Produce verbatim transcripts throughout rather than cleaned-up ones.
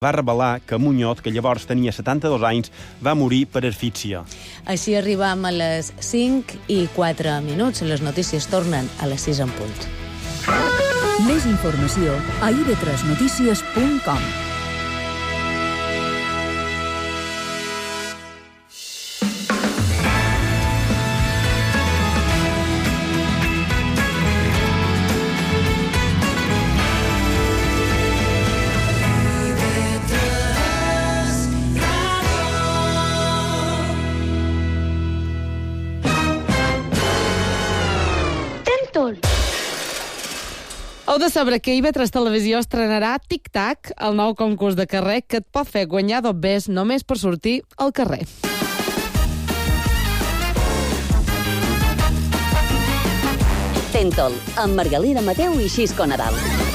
va revelar que Muñoz, que llavors tenia setanta-dos anys, va morir per asfíxia. Així arribam a les cinc i quatre minuts. Les notícies tornen a les sis en punt. Més informació a i ve tres notícies punt com. Heu de saber que i ve tres Televisió estrenarà Tic Tac, el nou concurs de carrer que et pot fer guanyar dobbers només per sortir al carrer. Tentol, amb Margalida Mateu i Xisco Nadal.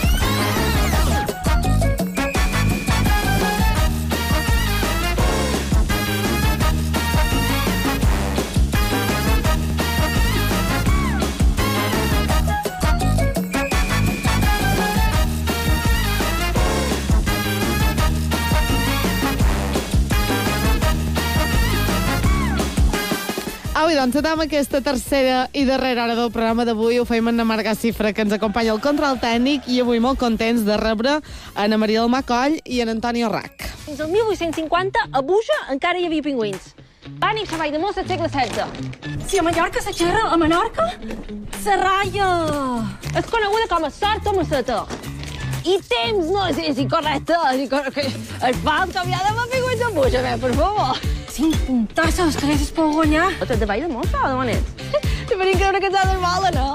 Au, i doncs, amb aquesta tercera i darrera hora del programa d'avui ho feim en Marga Cifra, que ens acompanya al control tècnic, i avui molt contents de rebre Anna Maria del Macoll i en Antonio Rac. Fins al mil vuit-cents cinquanta, a Buja encara hi havia pingüins. Pànic, xavall de mos al segle setze. Si a Mallorca se xerra, a Menorca, se ratlla. És coneguda com a sort tomaceta. I temps no és incorrecte. El fan canviada amb pingüins a Buja, bé, per favor. Cinc puntasses, que haguessis pogut guanyar. O t'has de ball de mossa o de manet? Si faríem creure que ens ha de mal, no?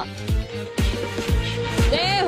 Adéu.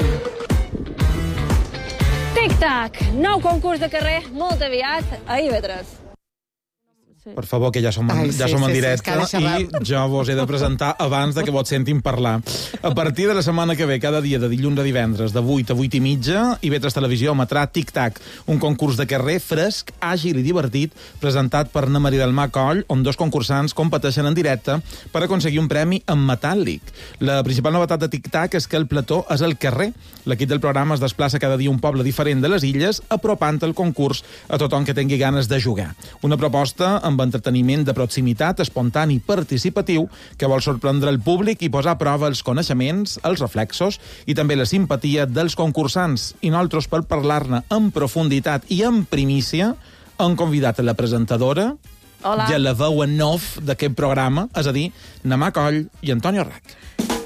Tic-tac, nou concurs de carrer, molt aviat, a i ve tres. Per favor, que ja som, Ai, ja sí, som en sí, directe sí, i jo vos he de presentar abans de que vos sentin parlar. A partir de la setmana que ve, cada dia de dilluns a divendres, de vuit a vuit i mitja, i ve tres Televisió emetrà Tic Tac, un concurs de carrer fresc, àgil i divertit, presentat per Anna Maria del Macoll, on dos concursants competeixen en directe per aconseguir un premi en metàl·lic. La principal novetat de Tic Tac és que el plató és al carrer. L'equip del programa es desplaça cada dia a un poble diferent de les illes, apropant el concurs a tothom que tingui ganes de jugar. Una proposta amb entreteniment de proximitat, espontani, participatiu, que vol sorprendre el públic i posar a prova els coneixements, els reflexos i també la simpatia dels concursants. I nosaltres, per parlar-ne en profunditat i en primícia, hem convidat a la presentadora, Hola. ja la veu en off d'aquest programa, és a dir, Anna Macoll i Antonio Rac.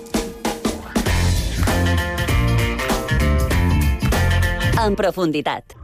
En profunditat.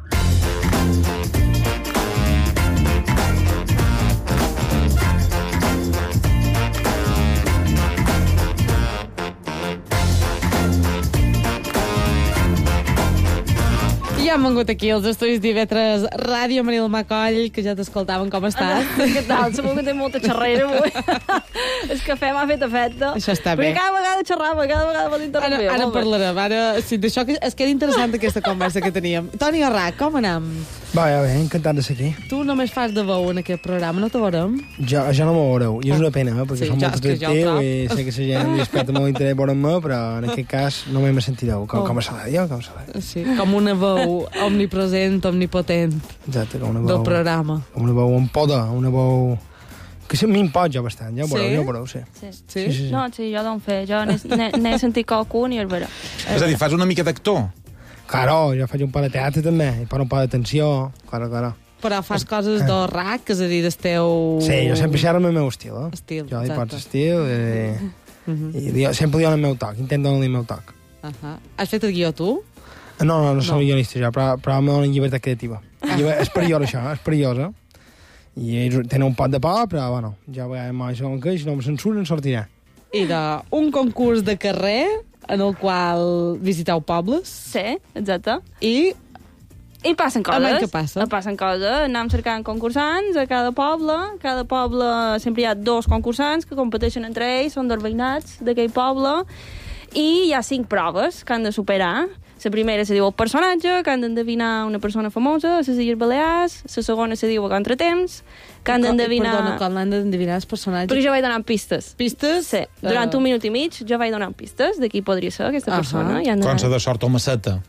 Ja hem vengut aquí als estudis d'I ve tres Ràdio, Maria del Macoll, que ja t'escoltaven. Com estàs? Ah, què tal? Segur que té molta xerrera avui. El cafè m'ha fet efecte. Això està bé. Perquè cada vegada xerrava, cada vegada m'ha d'interrompir. Ara, ara parlarem. Ara, sí, d'això que es queda interessant aquesta conversa que teníem. Toni Arrac, com anem? Va, ja bé, encantat de ser aquí. Tu només fas de veu en aquest programa, no te veurem? Jo, jo no m'ho veureu, i és una pena, eh, perquè Sí, som ja, molt és que jo atractiu trob. i sé que la gent li respecta molt interès veure'm-me, però en aquest cas no m'he sentireu, com, Oh. com a Saladio, com a Saladio. Sí, com una veu omnipresent, omnipotent Exacte, com una del veu... programa. Com una veu amb poda, una veu... Que sí, m'impot jo bastant, ja ho veureu, Sí? ja ho veureu, sí. Sí. Sí? Sí, sí, sí. No, sí, jo d'on fer. Jo n'he- n'he sentit qualcun i el verà. És a dir, fas una mica d'actor. Claro, jo faig un pa de teatre també, i per un pa d'atenció, claro, claro. Però fas coses de rac, és a dir, del teu... Sí, jo sempre xerro amb el meu estil, eh? Estil, Jo hi exacte. pots estil i, Mhm. i dio, sempre dono el meu toc, intento donar el meu toc. Uh -huh. Has fet el guió tu? No, no, no soc No. guionista jo, però, però me donen llibertat creativa. Lliber, és perillós això, és perillós, eh? I ells tenen un pot de por, però, bueno, jo a vegades m'ho això que si no me censuren sortirà. I d'un concurs de carrer en el qual visiteu pobles Sí, exacte. i I passen coses. Home, què passa? Passen coses. Anem cercant concursants a cada poble. Cada poble sempre hi ha dos concursants que competeixen entre ells, són dels veïnats d'aquell poble, i hi ha cinc proves que han de superar. La primera se diu el personatge, que han d'endevinar una persona famosa, a les Illes Balears. La segona se diu a contratemps, que han d'endevinar... Perdona, com l'han d'endevinar els personatges? Perquè jo vaig donant pistes. Pistes? Sí, durant Uh, un minut i mig jo vaig donant pistes de qui podria ser aquesta Ahà. persona. I han de... Com s'ha de sort o maceta.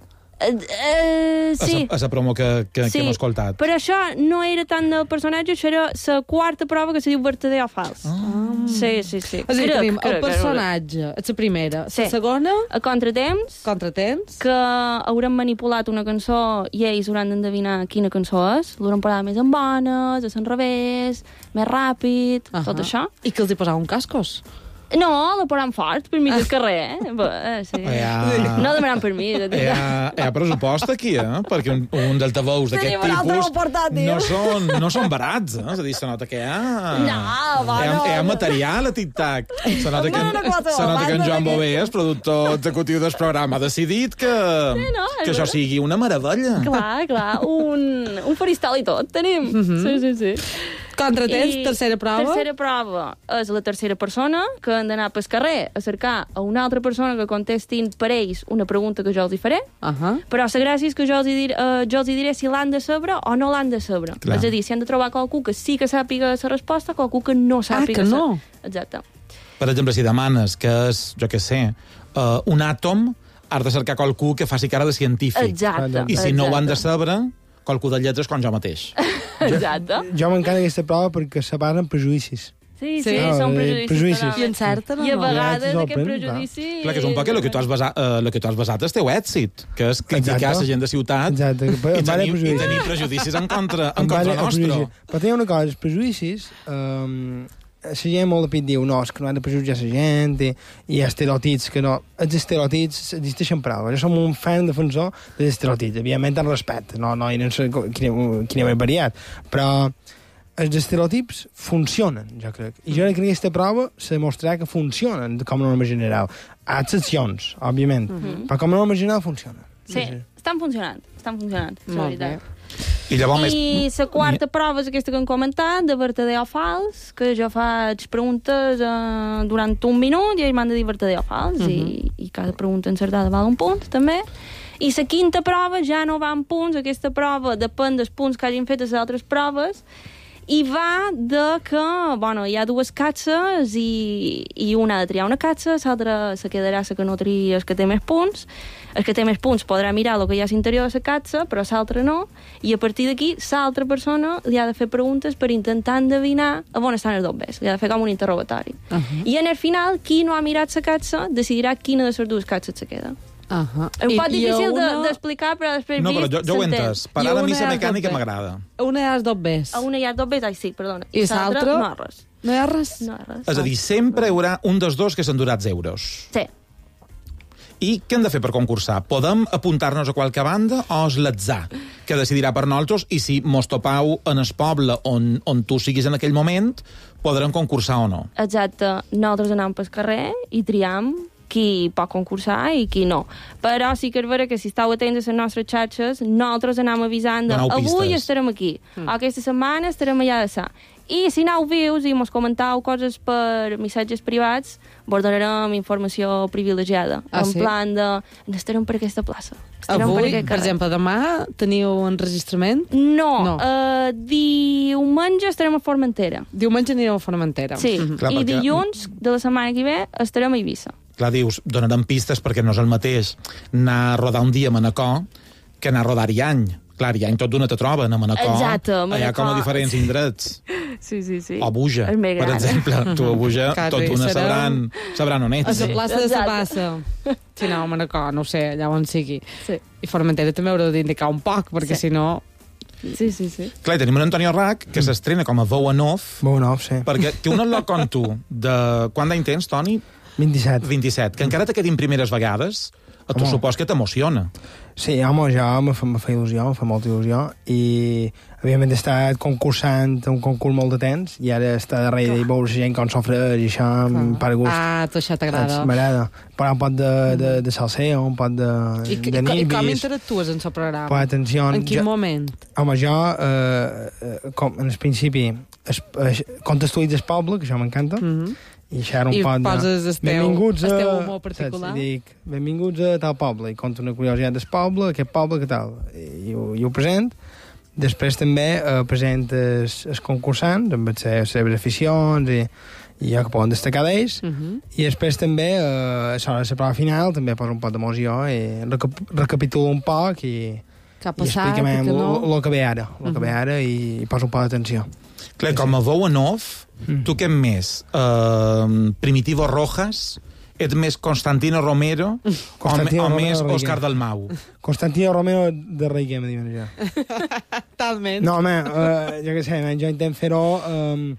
Uh, uh, sí. A la promo que, que, sí. que hem escoltat. Però això no era tant del personatge, això era la quarta prova que se diu vertader o fals. Oh. Sí, sí, sí. És a dir, Crec, tenim crec, el personatge, és la primera. Sí. La segona... A contratemps. Contratemps. Que haurem manipulat una cançó i ells hauran d'endevinar quina cançó és. L'hauran posat més en bones, a l'enrevés, més ràpid, uh -huh. tot això. I que els hi posava un cascos. No, la posaran fort per mig del carrer, eh? Bé, sí. Ja... No demanaran permís. Hi ha, hi ha pressupost aquí, eh? Perquè un, un d'altaveus d'aquest tipus no són, no són barats, eh? És a dir, se nota que hi ha... No, va, hi ha, no. hi ha material a tic-tac. Se nota que, No, no, no, se nota que en Joan no, Bové, el productor executiu del programa, ha decidit que, Sí, no, que això sigui una meravella. Clar, clar, un, un faristol i tot tenim. Uh -huh. Sí, sí, sí. Contratemps, I tercera prova. Tercera prova és la tercera persona que han d'anar pel carrer a cercar a una altra persona que contestin per ells una pregunta que jo els hi faré, uh -huh. però la gràcia és que jo els, hi dir, uh, jo els hi diré si l'han de saber o no l'han de saber. Clar. És a dir, si han de trobar qualcú que sí que sàpiga la resposta, qualcú que no sàpiga. Ah, que no? Sa... Exacte. Per exemple, si demanes que és, jo què sé, uh, un àtom, has de cercar qualcú que faci cara de científic. Exacte. I si exacte. no ho han de saber, qualcú de lletres com jo mateix. Exacte. Jo m'encanta aquesta prova perquè separen prejudicis. Sí, sí, Sí. sí, són Ah, prejudicis. prejudicis. totalment. I encerten o I a no? vegades Ja, aquest sorprèn, prejudici... Clar, que és un poc el que tu has basat, eh, el que tu has basat el teu èxit, que és criticar Exacte. la gent de ciutat Exacte. i, Vale, tenir, i prejudicis. tenir prejudicis en contra, en Em contra vale, nostre. prejudici. Però tenia una cosa, els prejudicis... Um, la gent molt de pit diu, no, és que no hem de prejutjar la gent i, i estereotips, que no... Els estereotips existeixen prou. Jo som un fan defensor dels estereotips. Evidentment, en respecte. No, no, no sé quin, quin he variat. Però els estereotips funcionen, jo crec. I jo crec que aquesta prova se demostrarà que funcionen com a norma general. A excepcions, òbviament. Mm -hmm. Però com a norma general funcionen. Sí, estan funcionant. Estan funcionant, és Molt veritat. bé. I llavors I més... la quarta prova és aquesta que hem comentat, de vertader o fals, que jo faig preguntes eh, durant un minut i ells m'han de dir vertader o fals, uh -huh. i, i cada pregunta encertada val un punt, també. I la quinta prova ja no va en punts, aquesta prova depèn dels punts que hagin fet les altres proves, i va de que, bueno, hi ha dues catxes i, i una ha de triar una catxa, l'altra se quedarà la que no tria el que té més punts. El que té més punts podrà mirar el que hi ha a l'interior de la catxa, però l'altre no, i a partir d'aquí l'altra persona li ha de fer preguntes per intentar endevinar a on estan els dos bes. Li ha de fer com un interrogatori. Uh -huh. I en el final, qui no ha mirat la catxa decidirà quina de les dues catxes se queda. Uh -huh. És un poc I- i difícil una... d'explicar, de, però després No, però vist, jo, jo ho he s'entén. entès. Per I ara a mi una la és mecànica doble. m'agrada. Una hi ha els dos bes. A una hi ha dos bes, ai sí, perdona. I l'altra? no hi ha res. No hi ha res? No hi ha res. És a dir, sempre hi haurà un dels dos que s'endurà els euros. Sí. I què hem de fer per concursar? Podem apuntar-nos a qualque banda o és l'atzar que decidirà per nosaltres i si mos topau en el poble on, on tu siguis en aquell moment podrem concursar o no? Exacte. Nosaltres anem pel carrer i triam qui pot concursar i qui no. Però sí que és vera que si esteu atents a les nostres xarxes, nosaltres anem avisant de Donau avui pistes. estarem aquí, mm. o aquesta setmana estarem allà de sa. I si aneu vius i mos comentau coses per missatges privats, vos donarem informació privilegiada. Ah, en sí? plan de, estarem per aquesta plaça. Estarem Avui, aquest per carrer. exemple, demà teniu enregistrament? No, No. Uh, diumenge estarem a Formentera. Diumenge anireu a Formentera. Sí, Mhm. Clar, i perquè- dilluns de la setmana que ve estarem a Eivissa. Clar, dius, donarem pistes perquè no és el mateix anar a rodar un dia a Manacor que anar a rodar Ariany. Clar, Ariany tot d'una te troben, a Manacor. Exacte, a Hi ha com a Manacor. diferents indrets. Sí, sí, sí. O Buja, És més per gran. exemple. Tu a Buja, Clar, tot sí, d'una serà- sabran, sabran on A ets. la Sí. plaça de Exacte. Sabassa. Si no, a Manacor, no ho sé, allà on sigui. Sí. I Formentera també haureu d'indicar un poc, perquè Sí. si no... Sí, sí, sí. Clar, i tenim un Antonio Rac que s'estrena com a veu en off, Bon, no, sí. perquè té un lot com tu, de... Quant d'any tens, Toni? vint-i-set. vint-i-set, que encara te quedin primeres vegades, a tu Home. supos que t'emociona. Sí, home, ja me fa, me fa il·lusió, me fa molta il·lusió, i evidentment he estat concursant un concurs molt de temps, i ara està darrere i veure la gent com s'ofre, i això em para gust. Ah, tu això t'agrada. M'agrada. Però un pot de, de, de salseo, un pot de, I, de i, i com nibis, interactues en el programa? pot atenció. En quin jo, moment? Home, jo, eh, eh, com, en el principi, es, es, contestuït el poble, que això m'encanta, Mm -hmm. i això era un I pot de... poses el teu- benvinguts a... el teu humor particular? Saps? I dic, benvinguts a tal poble, i conto una curiositat del poble, aquest poble, que tal, i, i, ho, i ho present. Després també eh, present els, els concursants, amb les seves aficions, i, i jo que poden destacar d'ells, Uh -huh. i després també, eh, a la prova final, també poso un poc d'emoció i recap recapitulo un poc i, que ha i passat, expliquem i que no... el que ve ara, el que ve ara i, i poso un poc d'atenció. Clar, com a veu en off, tu què més? Uh, Primitivo Rojas? Ets més Constantino Romero Constantino o, o Romero més de Òscar Reguer. Dalmau? Constantino Romero de Reguer, me diuen jo. Talment. No, home, uh, jo què sé, man, jo intent fer-ho... Um,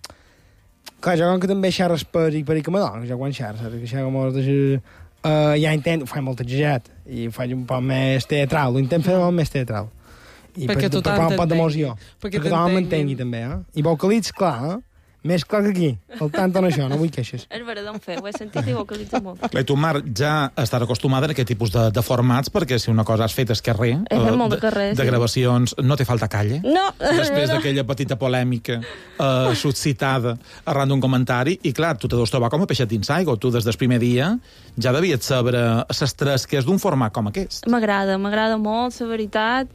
clar, jo com que també xerres per i per i que m'adon, jo quan xerres, saps? Que xerres com de... Uh, ja intent, ho faig molt exagerat, i ho faig un poc més teatral, ho intent fer molt més teatral. I Perquè per, tothom per, per un poc t'entengui. d'emoció. Perquè Perquè tothom t'entenguin. m'entengui, també, eh? I vocalitz, clar, eh? Més clar que aquí. El tant en això, no vull queixes. És vera, d'on fer, ho he sentit i vocalitzo molt. Clar, tu, Mar, ja estàs acostumada a aquest tipus de, de formats, perquè si una cosa has fet és carrer, He fet eh, molt de carrer, de sí. gravacions, no té falta calle. No! Després no. d'aquella petita polèmica eh, suscitada arran d'un comentari, i clar, tu te deus trobar com a peixet dins aigua. Tu, des del primer dia, ja devies saber l'estrès que és d'un format com aquest. M'agrada, m'agrada molt, la veritat,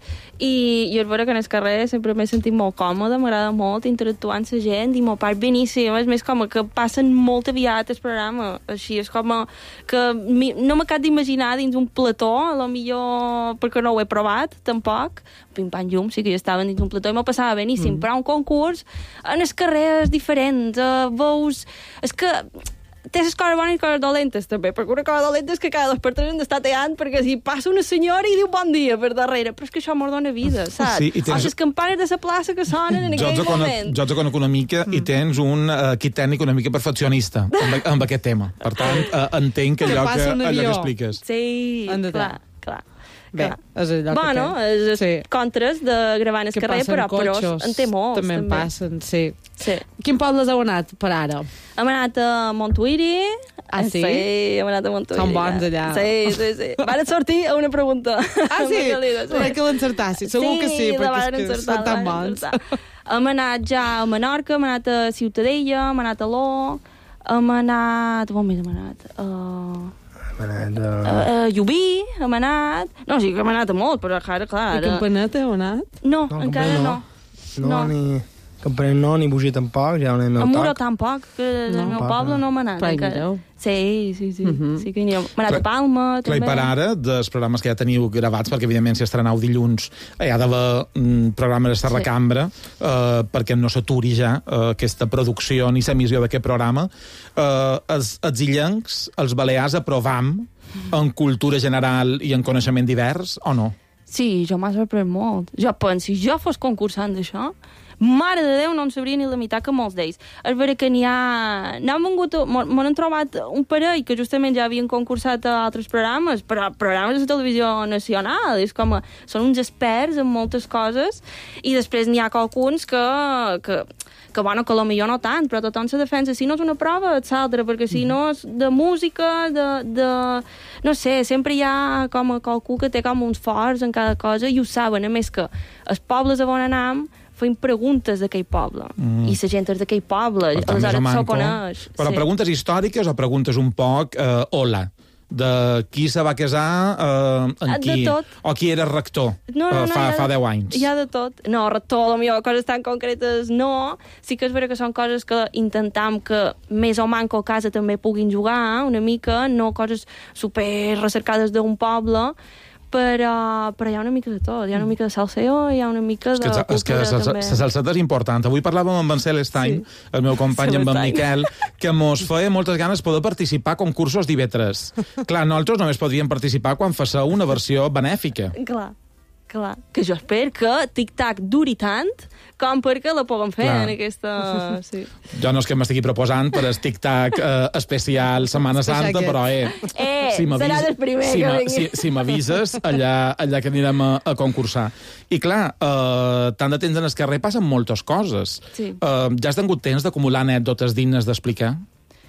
i jo és vera que en el carrer sempre m'he sentit molt còmoda, m'agrada molt interactuar amb la gent, i m'ho part beníssim, és més com que passen molt aviat el programa, així, és com que mi, no m'acabo d'imaginar dins un plató, a lo millor perquè no ho he provat, tampoc, pim-pam llum, sí que ja estaven dins un plató i m'ho passava beníssim, mm. però un concurs en el carrer és diferent, uh, veus... És que té les coses bones i coses dolentes, també, perquè una cosa dolenta és que cada dos per tres hem d'estar teant, perquè si passa una senyora i diu bon dia per darrere, però és que això mos dona vida, saps? Sí, i tens... O les campanes de la plaça que sonen en Jo aquell et conec, moment. jo et conec una mica mm. i tens un uh, equip tècnic una mica perfeccionista amb, amb aquest tema. Per tant, uh, entenc que Que allò que, passa un allò que avió. expliques. Sí, Han de clar, clar. Bé, clar. és allò que Bueno, té. és Sí. contres de gravar en el Que carrer, passen però, però cotxos, en té molts. també en passen, sí. Sí. Quin pobles heu anat per ara? Hem anat a Montuïri. Ah, sí? Sí, hem anat a Montuïri. Són bons allà. Sí, sí, sí. Van sortir a una pregunta. Ah, sí? Margalida, Crec que l'encertassis, segur que sí, la perquè van és que encertar, són tan la van bons. encertar. Hem anat ja a Menorca, hem anat a Ciutadella, hem anat a l'O, hem anat... On més hem anat? Uh... Hem anat a... A, a Llubí, hem anat... No, sí que hem anat a molt, però ara, clar... I Ara... Campanet heu anat? No, No, encara Campanet no. no. no. No, ni... Campanet no, ni Bugí tampoc, ja on anem A el Muro toc. tampoc, que del No, meu tampoc, poble no. no hem anat Però hi encara. anireu. Sí, sí, sí. Mhm. Sí que hi anirem. Hem anat Clar, a Palma, Clar, i també. per ara, dels programes que ja teniu gravats, perquè evidentment si estrenau dilluns hi ha d'haver mm, programes de la Sí. cambra, eh, perquè no s'aturi ja eh, aquesta producció ni l'emissió d'aquest programa. Eh, els, els illencs, els balears, aprovam en cultura general i en coneixement divers, o no? Sí, jo m'ha sorprès molt. Jo penso, si jo fos concursant d'això, mare de Déu, no en sabria ni la meitat que molts d'ells. És vera que n'hi ha... N'han vengut... M'han han trobat un parell que justament ja havien concursat a altres programes, però programes de la televisió nacional. És com... A, són uns experts en moltes coses i després n'hi ha qualcuns que... que que, bueno, que potser no tant, però tothom se defensa. Si no és una prova, és l'altra, perquè si no és de música, de, de... No sé, sempre hi ha com a qualcú que té com uns forts en cada cosa i ho saben. A més que els pobles a on anam feim preguntes d'aquell poble. Mm. I la gent és d'aquell poble. Per tant, més o Aleshores s'ho manco. coneix. Però sí. preguntes històriques o preguntes un poc eh, hola? De qui se va casar, eh, en De qui? tot. O qui era rector No, no, eh, no, fa, hi ha fa de- deu anys? Hi ha de tot. No, rector, potser coses tan concretes no. Sí que és vera que són coses que intentam que més o manco a casa també puguin jugar una mica, no coses super recercades d'un poble, però, però hi ha una mica de tot. Hi ha una mica de salseo, hi ha una mica És de que, és que cultura, la també. salseta és important. Avui parlàvem amb en Celestany, sí. el meu company, amb en Celestany. Miquel, que mos feia moltes ganes poder participar a concursos d'I V tres. Clar, nosaltres només podríem participar quan faceu una versió benèfica. Clar, clar. Que jo espero que Tic-Tac duri tant com perquè la puguem fer Clar. en aquesta... Sí. Jo no és que m'estigui proposant per el tic-tac eh, especial Setmana Especial Santa, aquest. però eh... Eh, si m'avis- serà el primer si que m'a- vingui. Si, si m'avises, allà, allà que anirem a, a concursar. I clar, eh, tant de temps en el carrer passen moltes coses. Sí. Eh, ja has tingut temps d'acumular anècdotes dignes d'explicar?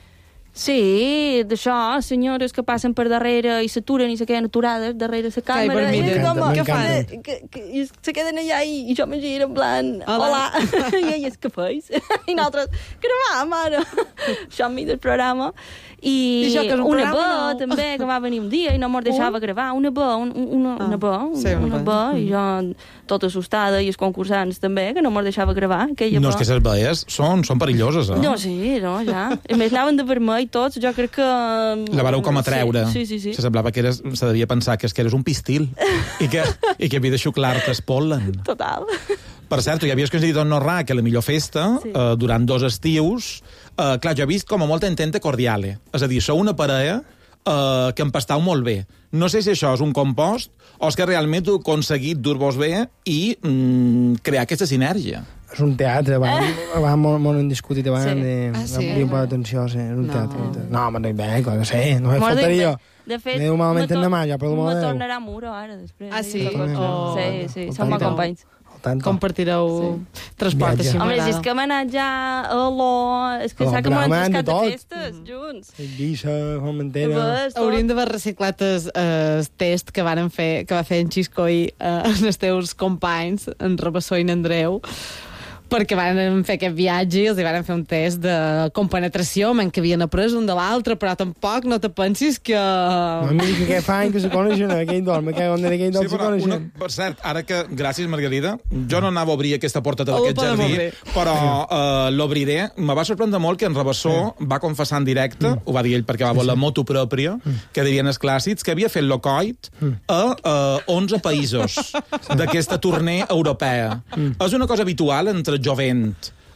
Sí, d'això, senyores que passen per darrere i s'aturen i se queden aturades darrere la càmera. Ai, I com, m'encanta, què fan? m'encanta. Que, que, i se queden allà i, i jo me giro en plan, hola, hola. I elles, què feis? I nosaltres, gravar, mare. Això enmig del programa. I, I això que és un una programa, B, no? també, que va venir un dia i no mos deixava Un? gravar. Una B, un, una, Ah, una B, sí, una una B. B, i jo tota assustada, i els concursants també, que no mos deixava gravar. Aquella No, B. és que les veies són, són perilloses, eh? No, sí, no, ja. A més, anaven de vermell tots, jo crec que... La vareu com a treure. Sí, sí, sí. Se semblava que eres, se devia pensar que, és que eres un pistil i que, i que havia de xuclar-te el pol·len. Total. Per cert, tu ja havies coincidit amb Norra, que la millor festa, Sí. eh, durant dos estius, eh, clar, jo he vist com a molta entente cordiale. És a dir, sou una parella eh, que empastau molt bé. No sé si això és un compost o és que realment heu aconseguit dur-vos bé i mm, crear aquesta sinergia. És un teatre, va, va molt, molt en discutit abans, Sí. sí. Ah, sí? un poc d'atenció, sí, és un No. teatre. un teatre. No, me'n dic bé, clar que sé, no me Molt faltaria. de- De fet, Déu malament me en tor- demà, ja, per l'amor de me Déu. tornarà a muro ara, després. Ah, sí? Oh. Sí, sí, Oh, som molt tant. companys. Tanto. Compartireu Sí. transport, Viatge. així Home, m'agrada. és que hem anat ja a l'O... És que A s'ha que m'han Brabant, entrescat de tot. festes, junts. Guissa, Formentera... Ves, tot. Hauríem d'haver reciclat el eh, test que varen fer, que va fer en Xisco i eh, els teus companys, en Rabassó i en Andreu, perquè van fer aquest viatge i els hi van fer un test de compenetració, men que havien après un de l'altre, però tampoc no te pensis que... No, mira que què fan, que se coneixen, aquell dorm, que on era aquell dorm Sí, se però una, coneixen. per cert, ara que, gràcies, Margarida, jo no anava a obrir aquesta porteta Oh, d'aquest podem jardí, obrir. però uh, l'obriré. Me va sorprendre molt que en Rabassó va confessar en directe, ho va dir ell perquè va voler la moto pròpia, que dirien els clàssics, que havia fet l'Ocoit a uh, onze països d'aquesta tournée europea. És una cosa habitual entre jovent,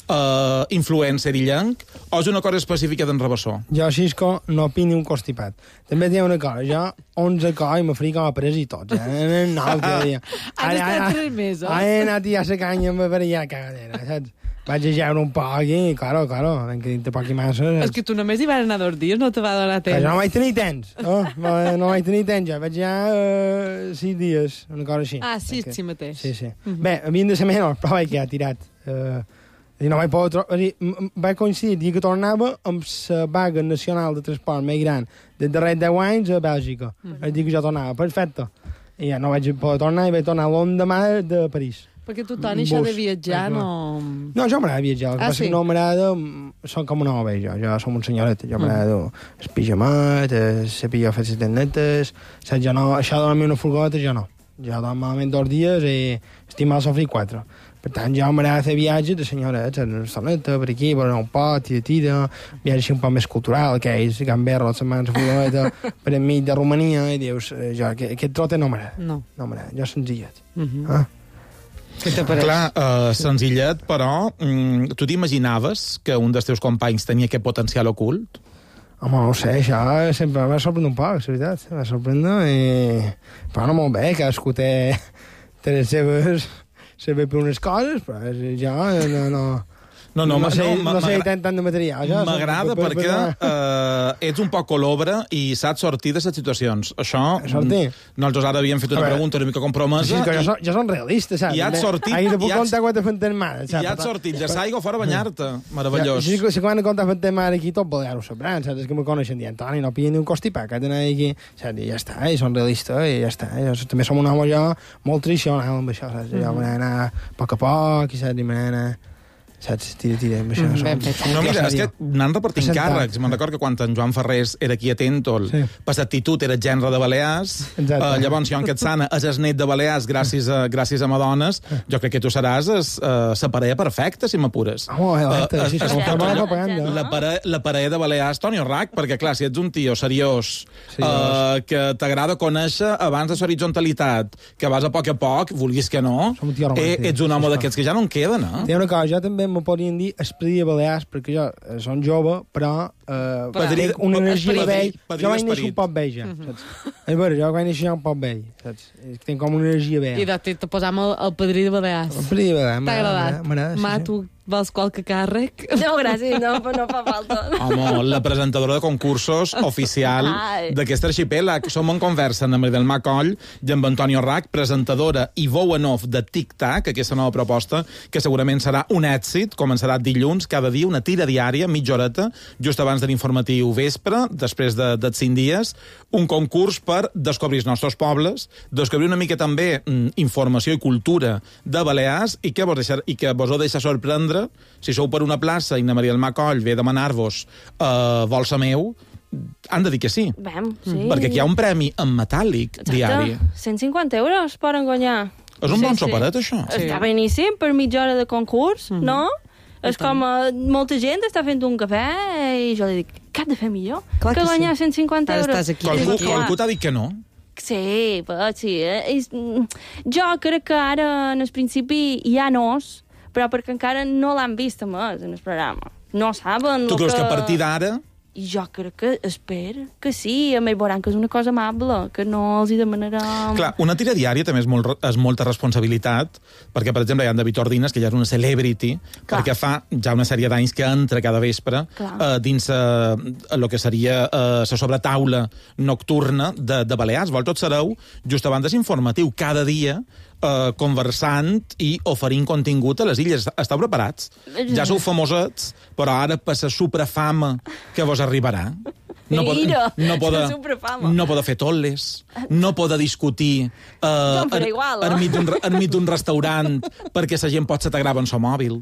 uh, influencer i llenc, o és una cosa específica d'en Rabassó? Jo, Xisco, no opini un constipat. També tinc una cosa, jo, onze coi, m'afri com a pres i tots, eh? No, altre dia. Han estat tres mesos. Ara he anat ja a la canya amb per allà, cagadera, saps? Vaig a jeure un poc i, claro, claro, ben que dintre poc i massa... És que tu només hi van anar dos dies, no te va donar Que temps. jo no vaig tenir temps, no? No, no vaig tenir temps, jo vaig ja uh, sis dies, una cosa així. Ah, sí, Perquè- sí mateix. Sí, sí. Bé, havien de ser menys, però vaig quedar tirat. Uh, I no vaig poder trobar... Vaig coincidir el dia que tornava amb la vaga nacional de transport més gran des darrers deu anys a Bèlgica. El dia que jo tornava, perfecte. I ja no vaig poder tornar i vaig tornar l'endemà de París. Perquè tu, Toni, això Bus. de viatjar no... No, jo m'agrada viatjar. El que Ah, passa sí? que no m'agrada... Som com una ove, jo. Jo som un senyoret. Jo m'agrada el pijamat, saber fer les netes... Saps, jo no... Això de dormir una furgoneta, jo no. Jo dorm malament dos dies i estic mal sofrir quatre. Per tant, jo m'agrada fer viatges de senyoret, saps? Una estoneta, per aquí, per un pot, tira, tira... Viatge un poc més cultural, que és Gamberro, la setmana la furgoneta, per enmig de Romania, i dius, eh, jo, aquest, aquest trote no m'agrada. No. No m'agrada. Jo senzillet. Mhm. Ah? Què te pareix? Clar, uh, senzillet, però mm, tu t'imaginaves que un dels teus companys tenia aquest potencial ocult? Home, no ho sé, això sempre m'ha sorprès un poc, la veritat. M'ha sorprès i... Però no molt bé, cadascú té, té les seves... Saber per unes coses, però jo no... no... No, no, no, sé, no, no sé m'agra- tant, tant de material. Jo, M'agrada per- per- perquè per- eh, ets un poc colobre i saps sortir de les situacions. Això, Sortir? mm, nosaltres ara havíem fet una A veure, pregunta una mica Sí, compromesa que jo, i, so, jo som realista, saps? I has sortit- Ahir te puc i has- contar quatre fantasmades, i saps? ja et sortit, ja s'aigua fora a banyar-te. Meravellós. Ja, sí, que si quan he contat fantasmades aquí, tot voler-ho sabran, saps? És que me coneixen dient, Toni, no pillen ni un costipac, que d'anar aquí, saps? I ja està, i som realistes, i ja està. Jo, també som un home, jo, molt tradicional amb això, saps? Jo m'he d'anar a poc a poc, i saps? I m'he d'anar... Saps? Tira, tira, amb això. Mm, som- ben fet. No, mira, és que anant repartint Presentat. càrrecs. Me'n recordo que quan en Joan Ferrés era aquí a Tèntol, Sí. per l'actitud era gènere de Balears, Exacte. uh, llavors Joan Quetzana és el net de Balears gràcies a, gràcies a Madones, jo crec que tu seràs es, uh, la parella perfecta, si m'apures. Home, alerta, Eh, sí, eh, com eh, fa bona la- propaganda. La, pare, la parella de Balears, Toni Rac, perquè clar, si ets un tio seriós, uh, que t'agrada conèixer abans de l'horitzontalitat, que vas a poc a poc, vulguis que no, Som un tio eh, romàntic. ets un home Sí, d'aquests que ja no en queden, eh? Té una cosa, jo també me podrien dir Esperit de Balears, perquè jo eh, som jove, però eh, Padrí- tinc una energia de padrí- vell. padrí Jo vaig néixer d'esperit. un poc vell, ja, saps? És vera, jo vaig néixer ja un poc vell, saps? És que tinc com una energia I vell. de te posam el, el padrí de Balears. Esperit de Balears, T'ha agradat? m'agrada, sí, Ma, sí. tu Vols qualque càrrec? No, gràcies, no, no fa falta. Home, la presentadora de concursos oficial d'aquest arxipèlag. Som en conversa amb la Maria del Mar Coll i amb Antonio Rac, presentadora i veu en off de Tic Tac, aquesta nova proposta, que segurament serà un èxit. Començarà dilluns, cada dia, una tira diària, mitja horeta, just abans de l'informatiu vespre, després de, de cinc dies, un concurs per descobrir els nostres pobles, descobrir una mica també mm, informació i cultura de Balears i que vos, deixar, i que vos ho deixa sorprendre si sou per una plaça i na Maria del Mar Coll ve a demanar-vos uh, Volsa meu, han de dir que sí. Vam, sí. Perquè aquí hi ha un premi en metàl·lic Exacte. diari. cent cinquanta euros poden guanyar. És un sí, bon sí. soperet, això. Sí. Està beníssim per mitja hora de concurs, mm -hmm. no? És com uh, molta gent està fent un cafè i jo li dic, què has de fer millor? Clar que, que guanyar sí. cent cinquanta Ara euros. estàs aquí. Qualcú, Sí, qualcú t'ha dit que no? Sí, però sí. Eh? És, jo crec que ara, en el principi, hi ha nos, però perquè encara no l'han vist a més en el programa. No saben... Tu creus que... que a partir d'ara... Jo crec que, espero que sí, a més veuran que és una cosa amable, que no els hi demanarà... Clar, una tira diària també és, molt, és molta responsabilitat, perquè, per exemple, hi ha en David Ordinas, que ja és una celebrity, Clar. perquè fa ja una sèrie d'anys que entra cada vespre eh, dins eh, el que seria eh, la sobretaula nocturna de, de Balears. Vosaltres sereu just abans d'informatiu, cada dia, eh, conversant i oferint contingut a les illes. Esteu preparats? Ja sou famosets, però ara per la suprafama que vos arribarà. No pod, Mira, no poder, suprafama. no poder fer tolles, no poder discutir eh, No, però igual, eh? enmig d'un enmig d'un restaurant perquè la gent pot se t'agrava en so mòbil.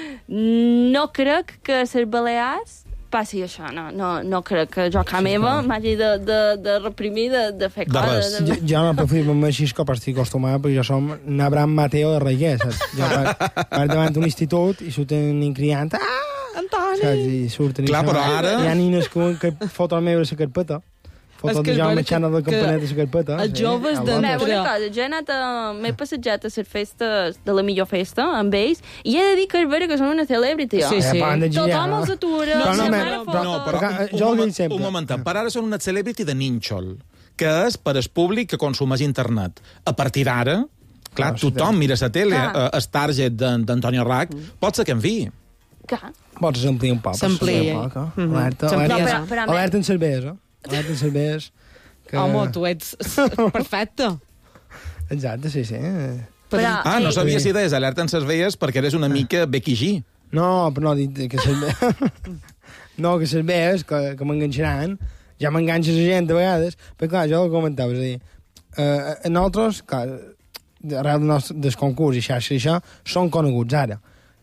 No crec que a les Balears passi això, no, no, no crec que jo, ca meva, m'hagi de, de, de reprimir, de, de fer De coses. res. Jo, jo no preferim amb així que estic acostumat, perquè jo som n'Abraham Mateo de Reguer, saps? Jo vaig davant d'un institut i surten criant, ah! Antoni! Saps? I surten Clar, això. però ara- Hi ha nines que, que foten meva la carpeta. Foten que és de Jaume vera que- Xana de que Campanet de la carpeta. els joves a de- Londres. Mira, una cosa, jo he anat a... M'he passejat a les festes de la millor festa amb ells i he de dir que és vera que són una celebrity, jo. Sí, sí. Eh, però han de girar, Tothom no? els atura, Però no, se'n me- van a però- fotos. No, però Perquè, un, jo un, el moment, dic sempre. un momentet. Per ara són una celebrity de nínxol, que és per al públic que consumeix internet. A partir d'ara, clar, Ah, sí. tothom mira la tele, Clar. eh, el target d'en- d'Antonio Rac, pot ser que enviï. Clar. Pots ampliar un poc. S'amplia. un poc, eh? Mhm. Alerta, S'amplia. alerta, No, però- però- alerta en cervesa. Alerta en cervesa. Que... Home, tu ets perfecte. Exacte, sí, sí. Però, Ah, no ei, sabia si deies alerta en ses veies perquè eres una mica Becky G. No, però no, dic que cervesa... no, que cervesa, que, que m'enganxaran. Ja m'enganxa la gent, de vegades. Però, clar, jo ho comentava, és a dir, eh, nosaltres, clar, arrel del, nostre, del concurs i xarxa i això, són coneguts ara.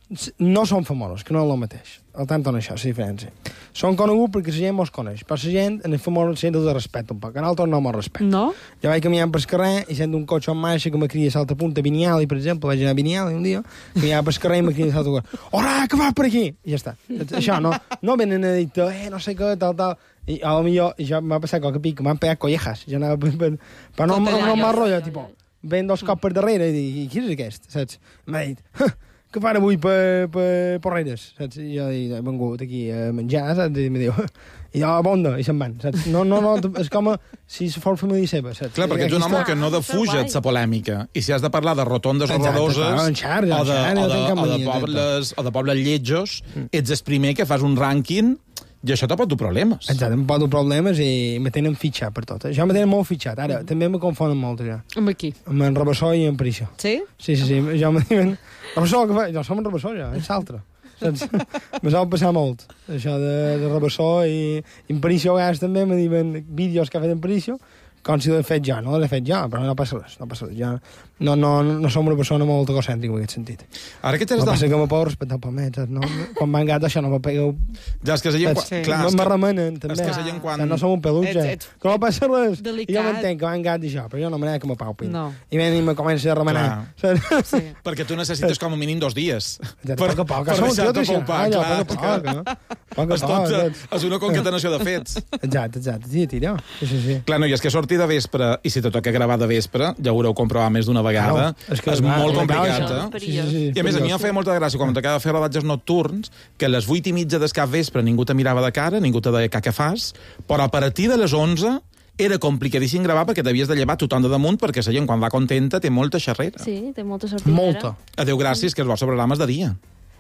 No són famosos, que no és el mateix. Al tant, això, la diferència. Són coneguts perquè la gent mos coneix, però la gent, en el famós, sent de respecte un poc. A nosaltres no mos respecta. No? Jo vaig caminant pel carrer i sento un cotxe en marxa que me cria a l'altra punta, Vinyali, per exemple, vaig anar a Vinyali un dia, caminava pel carrer i me cria a l'altra punta, hola, que vas per aquí? I ja està. Això, no, no venen a dir, eh, no sé què, tal, tal. I a lo millor, ja m'ha passat qualque pic, m'han pegat collejas. Jo anava per... per però no, Tot allà, no ja, m'enrotllo, ja, tipo, ja. ven dos cops per darrere i dic, i qui és aquest? Saps? M'ha dit, què fan avui per, per Porreres? Saps? I jo dic, he vengut aquí a menjar, saps? I em diu, i jo, bonda, i se'n van, saps? No, no, no, és com a, si fos família seva, saps? Clar, perquè ets un Aquí home està. que no defuja la polèmica. I si has de parlar de rotondes Exacte, horroroses clar, en xarxa, o, de, en xarxa, o, no de, tinc cap o, de mania, pobles, o de pobles lletjos, ets el primer que fas un rànquing i això te pot dur problemes. Exacte, em pot dur problemes i me tenen fitxat per tot. Eh? Jo me tenen molt fitxat. Ara, també me confonen molt, ja. Amb aquí. Amb en Rabassó i en Perició. Sí? Sí, sí, sí. Jo me diuen... Rabassó, què fa? Jo som en Rabassó, ja. És l'altre. Saps? Me sol passar molt. Això de, de Rabassó i, i en Perició a vegades també me diuen vídeos que ha fet en Perició com si l'he fet jo. No l'he fet jo, però no passa res. No passa res. Jo no, no, no som una persona molt egocèntrica en aquest sentit. Ara que tens No de... passa que me puc respectar per mi, saps? No? Quan m'han gat això no me pegueu... Ja, és que la gent... Saps? Quan... Sí. Clar, no és me que... remenen, també. és que la gent quan- No som un peluche. Ets- ets- que no passa res. delicat. I jo m'entenc que m'han gat i això, però jo no m'agrada que me paupin. No. I ven i me comença a remenar. Saps? Sí. Perquè tu necessites com a mínim dos dies. Ja, poc a poc, per som un deixar-te tio ocupar, allò, clar. poc a poc, no? Poc a És, poc, tot, saps? és una concatenació de fets. Exacte, exacte. Tira, tira. Sí, sí, sí. Clar, no, i és que sortir de vespre, i si te toca gravar de vespre, ja ho haureu comprovat més d'una vegada, Claro, és que és va, molt va, complicat, va, eh? Sí, sí, sí, I a més, a mi em feia molta gràcia, quan t'acaba de fer rodatges nocturns, que a les vuit i mitja del cap vespre ningú te mirava de cara, ningú te deia què fas, però a partir de les onze era complicadíssim gravar perquè t'havies de llevar tothom de damunt perquè la gent, quan va contenta, té molta xerrera. Sí, té molta sortidera. Molta. Adéu, gràcies, que els vostres programes de dia.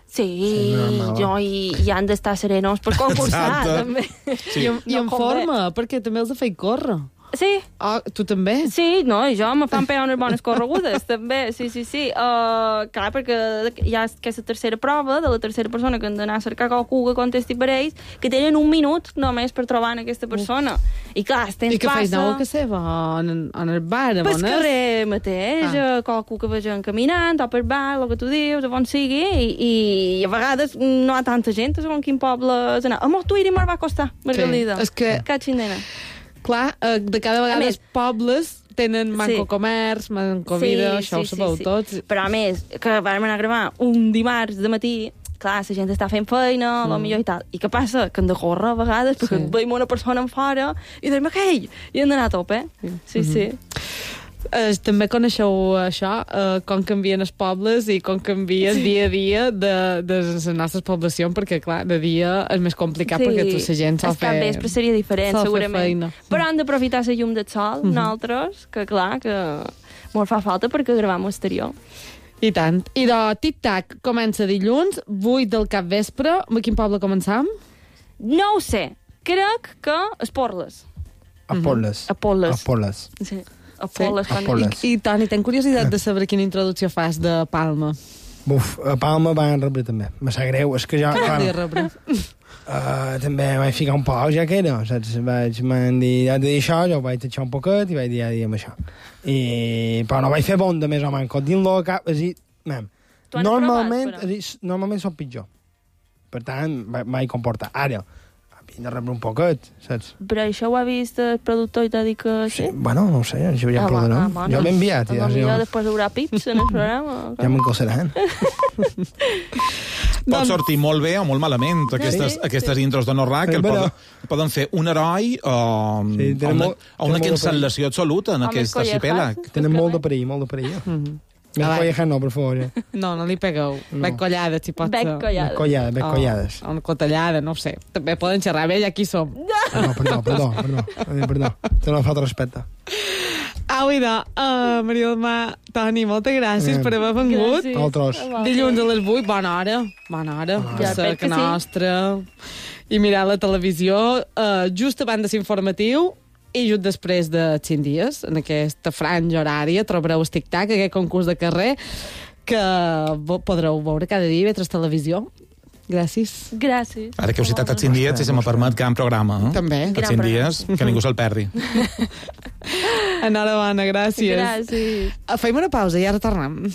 Sí, jo i, i han d'estar serenos per concursar, Exacte. també. Sí. I, i en No convé. forma, perquè també els ha fet córrer. Sí, Oh, tu també? sí, no, i jo me fan pegar unes bones corregudes, també, sí, sí, sí. Uh, clar, perquè hi ha aquesta tercera prova de la tercera persona que han d'anar a cercar qualcú que contesti per ells, que tenen un minut només per trobar en aquesta persona. I clar, el temps I que passa... feis nou a que seva? En, en el bar, Pel on és? carrer mateix, Ah. ah. qualcú que vegem caminant, o per bar, el que tu dius, on sigui, i, i a vegades no hi ha tanta gent, segons quin poble és anar. A Montuïri me'n va costar, Margalida. Sí, és que- Catxindena. Clar, eh, de cada vegada A els més- pobles tenen manco Sí. comerç, manco vida, això ho sabeu tots. Però a més, que vam anar a gravar un dimarts de matí, clar, la gent està fent feina, mm. lo millor i tal. I què passa? Que hem de córrer a vegades, perquè Sí. veiem una persona en fora i dèiem, aquell, i hem d'anar a tope. Sí, sí. Eh, també coneixeu això, eh, com canvien els pobles i com canvia sí. dia a dia de, de les nostres poblacions, perquè, clar, de dia és més complicat perquè tota la gent s'ha el fer... capvespre seria diferent, s'ha de fer segurament. feina. Però hem d'aprofitar la llum del sol, Mhm. nosaltres, que clar, que molt fa falta perquè gravam a exterior. I tant. I de tic-tac comença dilluns, vuit del capvespre. A quin poble començam? No ho sé, crec que a Porles. A Porles. A Porles. A Porles. Sí, a Porles. A fan- Porles. I, I Toni, tenc curiositat de saber quina introducció fas de Palma. Buf, a Palma van rebre també. Me sap greu, és que jo... Què vol dir clar, rebre? uh, també vaig ficar un pau, ja que era, saps? Vaig, m'han dit, has de dir això, jo vaig tachar un poquet i vaig dir, ja diem això. I, però no vaig fer bon de més o menys, dient-lo a cap, és a dir, mem, T'ho han normalment, aprovat, però. és a dir, normalment soc pitjor. Per tant, va- vaig comportar. Ara, havia de rebre un poquet, saps? Però això ho ha vist el productor i t'ha dit que sí? Sí, bueno, no ho sé, això ja Ah, em perdoneu. va, bueno. Jo l'he enviat. A Ja, lo millor ja, després hi haurà pips en el programa. ja m'encalçaran. Pot sortir molt bé o molt malament, aquestes, Sí, aquestes intros de no rac, que És el vera. poden, poden fer un heroi o, Sí, o tenen una, molt- o una tenen molt de cancel·lació absoluta en Home, aquest collejas. arxipèlag. Tenen molt de perill, molt de perill. Mhm. Més Ah, va. collejas no, per favor. Eh? No, no li pegueu. No. Bec collada, si pot Bec ser. collada. Collades, ben collades. O una cotellada, no ho sé. També poden xerrar bé, ja aquí som. No, perdó, perdó, perdó. Eh, perdó. Te no falta respecte. Au, idò, uh, Maria del Mar, Toni, moltes gràcies Eh. per haver vengut. Gràcies. Al tros. Dilluns a les vuit, bona hora. Bona hora. Bona Ja hora. cerca Ja, que sí. nostra. I mirar la televisió uh, just abans de l'informatiu i just després de cinc dies, en aquesta franja horària, trobareu el tic-tac, aquest concurs de carrer, que vo- podreu veure cada dia a tres televisió. Gràcies. Gràcies. Ara que heu citat els cinc dies, si se me permet, gran programa. Eh? També. Els Gran cinc programa. dies, que ningú se'l perdi. Enhorabona, gràcies. Gràcies. Uh, Fem una pausa i ara tornem.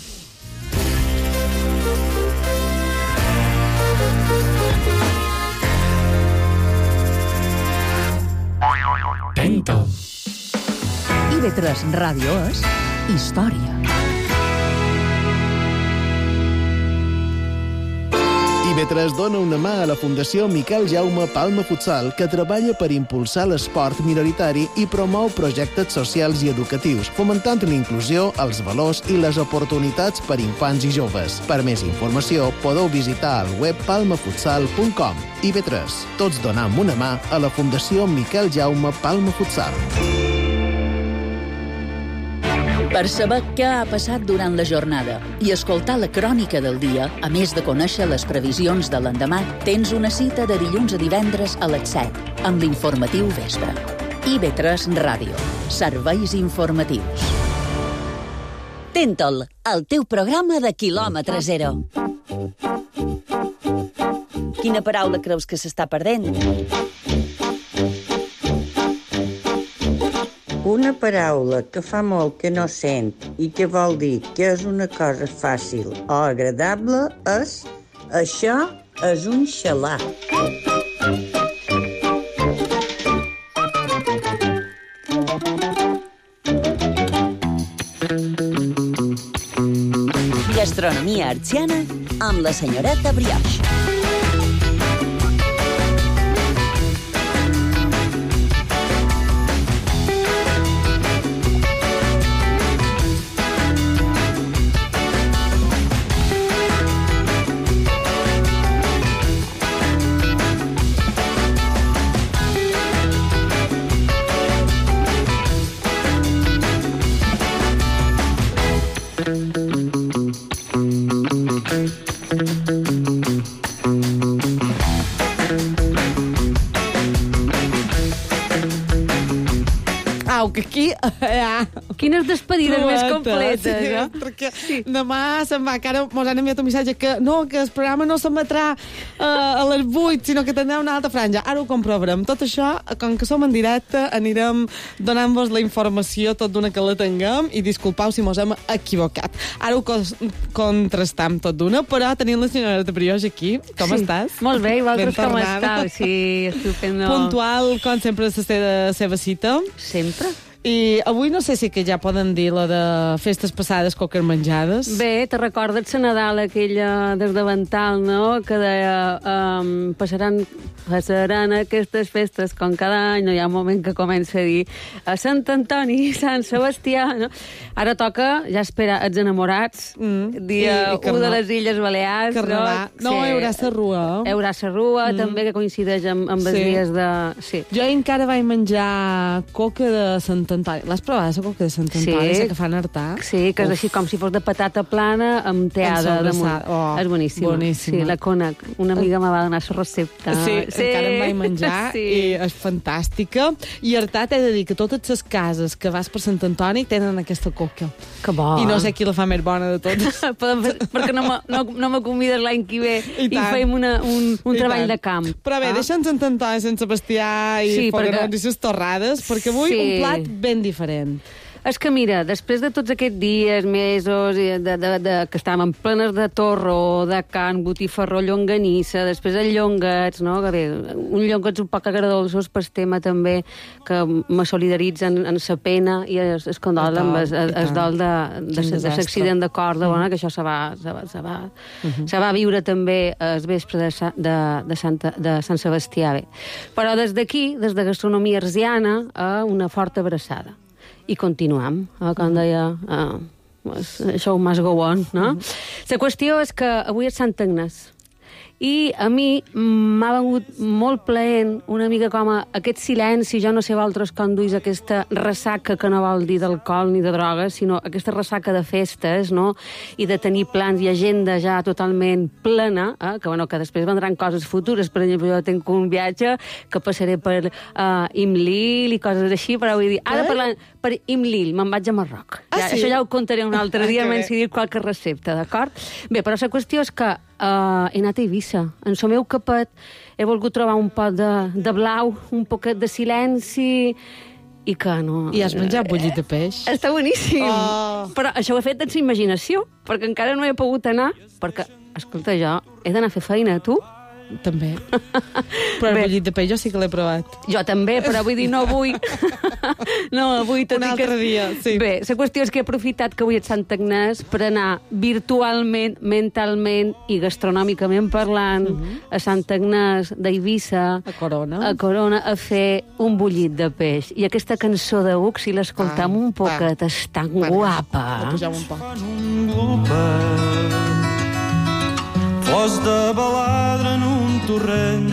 I B tres Ràdio és història. I B tres dona una mà a la Fundació Miquel Jaume Palma Futsal, que treballa per impulsar l'esport minoritari i promou projectes socials i educatius, fomentant la inclusió, els valors i les oportunitats per infants i joves. Per més informació, podeu visitar el web palmafutsal punt com. I B tres, tots donam una mà a la Fundació Miquel Jaume Palma Futsal. Per saber què ha passat durant la jornada i escoltar la crònica del dia, a més de conèixer les previsions de l'endemà, tens una cita de dilluns a divendres a les set, amb l'informatiu vespre. I B tres Ràdio. Serveis informatius. Tentol, el teu programa de quilòmetre zero. Quina paraula creus que s'està perdent? Una paraula que fa molt que no sent i que vol dir que és una cosa fàcil o agradable és això és un xalà. Gastronomia artsiana amb la senyoreta Brioche. Thank you. Au, que aquí... Ja. Quines despedides més completes, sí, eh? Perquè sí. Demà se'n va, que ara mos han enviat un missatge que no, que el programa no s'emetrà uh, a les vuit, sinó que tindrà una altra franja. Ara ho comprovarem. Tot això, com que som en directe, anirem donant-vos la informació tot d'una que la tinguem i disculpau si mos hem equivocat. Ara ho contrastam tot d'una, però tenim la senyora de Brioix aquí. Com sí. estàs? Molt bé, i vosaltres com estàu? Sí, estupendo. Puntual, com sempre, la seva cita. Sempre. I avui no sé si que ja poden dir la de festes passades, coques menjades. Bé, te recordes la Nadal aquella des de Vental, no?, que deia um, passaran, passaran aquestes festes com cada any, no hi ha un moment que comença a dir a Sant Antoni, Sant Sebastià, no? Ara toca, ja espera, els enamorats, mm. dia I, i u de les Illes Balears, Carnaval. No? No, sí. Eurà Sarrua. Eurà Sarrua, mm. també, que coincideix amb, amb sí. els dies de... Sí. Jo encara vaig menjar coca de Sant Antoni. L'has provat, la coca de Sant Antoni, sí. que fan hartar? Sí, que és Uf. així com si fos de patata plana amb teada damunt. Oh, és boníssima. boníssima. Sí, la conec. Una amiga me va donar la recepta. Sí, sí, encara em vaig menjar sí. i és fantàstica. I hartat he de dir que totes les cases que vas per Sant Antoni tenen aquesta coca. Que bo. I no sé qui la fa més bona de totes. Perquè no me, no, no me convides l'any que ve i, i fem una, un, un treball tant. de camp. Però bé, ah? deixa'ns Sant Antoni, Sant Sebastià i sí, foguerons perquè... i les torrades, perquè avui sí. un plat ben diferent. És que, mira, després de tots aquests dies, mesos, de, de, de, que estàvem plenes de torró, de can, botifarró, llonganissa, després el llongats, no? Que bé, un llongats un poc agradolços pel tema també, que me solidaritza en, en sa pena i es, es condol amb es, es, es dol de, de, de, de l'accident de Còrdova, mm. que això se va, se va, se va, mm-hmm. se va viure també el vespre de, de, de, Santa, de Sant Sebastià. Bé. Però des d'aquí, des de gastronomia arsiana, a una forta abraçada. I continuam, eh, com deia eh, això ho mas go on, no? Mm-hmm. La qüestió és que avui és Sant Agnès i a mi m'ha vengut molt plaent una mica com a aquest silenci, jo no sé vosaltres com duis aquesta ressaca que no vol dir d'alcohol ni de drogues, sinó aquesta ressaca de festes, no? I de tenir plans i agenda ja totalment plena, eh? que, bueno, que després vendran coses futures. Per exemple, jo tinc un viatge que passaré per uh, Imlil i coses així, però vull dir, ara eh? parlant per Imlil, me'n vaig a Marroc. Ah, ja, sí? Això ja ho contaré un altre dia, m'he decidit qualque recepta, d'acord? Bé, però la qüestió és que Uh, he anat a Eivissa. En el meu capet he volgut trobar un pot de, de blau, un poquet de silenci i que no... I has menjat bullit de peix? Està boníssim. Oh. Però això ho he fet de la imaginació, perquè encara no he pogut anar, perquè, escolta, jo he d'anar a fer feina, tu? També. Però el bullit de peix jo sí que l'he provat. Jo també, però vull dir, no avui. No, avui tot un i altre que... dia, sí. Bé, la qüestió és que he aprofitat que avui és Sant Agnès per anar virtualment, mentalment i gastronòmicament parlant uh -huh. a Sant Agnès d'Eivissa, a Corona. a Corona, a fer un bullit de peix. I aquesta cançó de Uc, si l'escoltam ah, un poquet, ah, és tan va, guapa. La pugem un poc. Flors de baladre en un torrent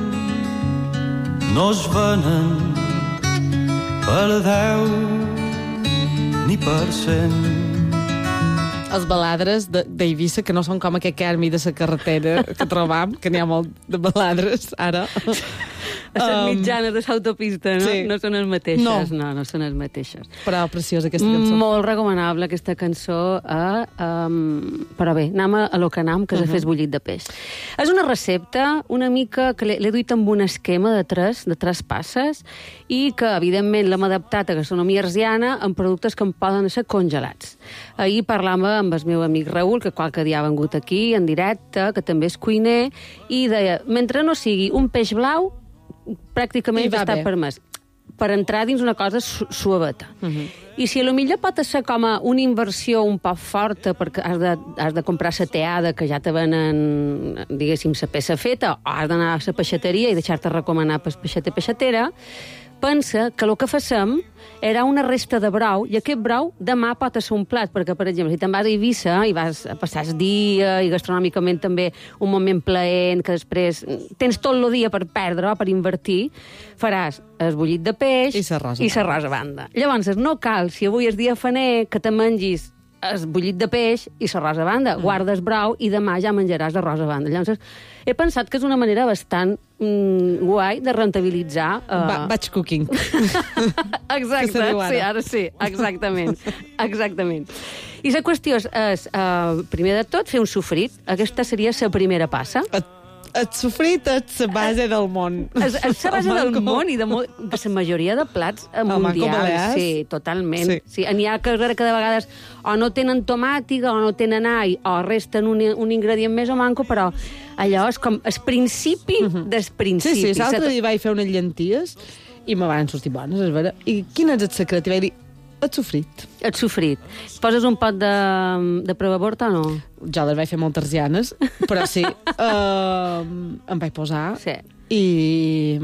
no es venen per deu ni per cent. Els baladres d'Eivissa, que no són com aquest carmi de la carretera que trobam, que n'hi ha molt de baladres, ara. A les um, mitjanes de l'autopista, no? Sí. No són les mateixes. No. no, no són les mateixes. Però preciosa aquesta cançó. Molt recomanable aquesta cançó. A, um, però bé, anem a, a lo que anem, que és uh -huh. a fer bullit de peix. És una recepta una mica que l'he duit amb un esquema de tres, de tres passes i que, evidentment, l'hem adaptat a gastronomia arsiana amb productes que en poden ser congelats. Ahir parlàvem amb el meu amic Raül, que qualque dia ha vengut aquí en directe, que també és cuiner, i deia, mentre no sigui un peix blau, pràcticament està permès per entrar dins una cosa su suaveta. Uh -huh. I si potser pot ser com a una inversió un poc forta perquè has de, has de comprar la teada que ja te venen, diguéssim, la peça feta, o has d'anar a la peixateria i deixar-te recomanar per peixater peixatera, pensa que el que facem era una resta de brou, i aquest brou demà pot ser un plat, perquè, per exemple, si te'n vas a Eivissa i vas a passar el dia, i gastronòmicament també un moment plaent, que després tens tot el dia per perdre o per invertir, faràs el bullit de peix i l'arròs i l'arròs a banda. Llavors, no cal, si avui és dia faner, que te mengis el bullit de peix i l'arròs a banda. Mm. Guardes brou i demà ja menjaràs arròs a banda. Llavors, he pensat que és una manera bastant mm, guai de rentabilitzar... Uh... Ba batch cooking. Exacte, ara. sí, ara sí, exactament. exactament. I la qüestió és, és uh, primer de tot, fer un sofrit. Aquesta seria la primera passa. Et, et sofrit és la base del món. És, és la base del món i de, mo de la majoria de plats mundials. Sí, totalment. Sí. Sí, n'hi ha que, que de vegades o no tenen tomàtiga o no tenen all o resten un, un ingredient més o manco, però allò és com el principi uh -huh. del principi. Sí, sí, l'altre dia vaig fer unes llenties i me van sortir bones, és vera. I quin és el secret? I vaig dir, el sofrit. El sofrit. Poses un pot de, de prova-borta o no? Jo les vaig fer molt artesianes, però sí, uh, em vaig posar sí. i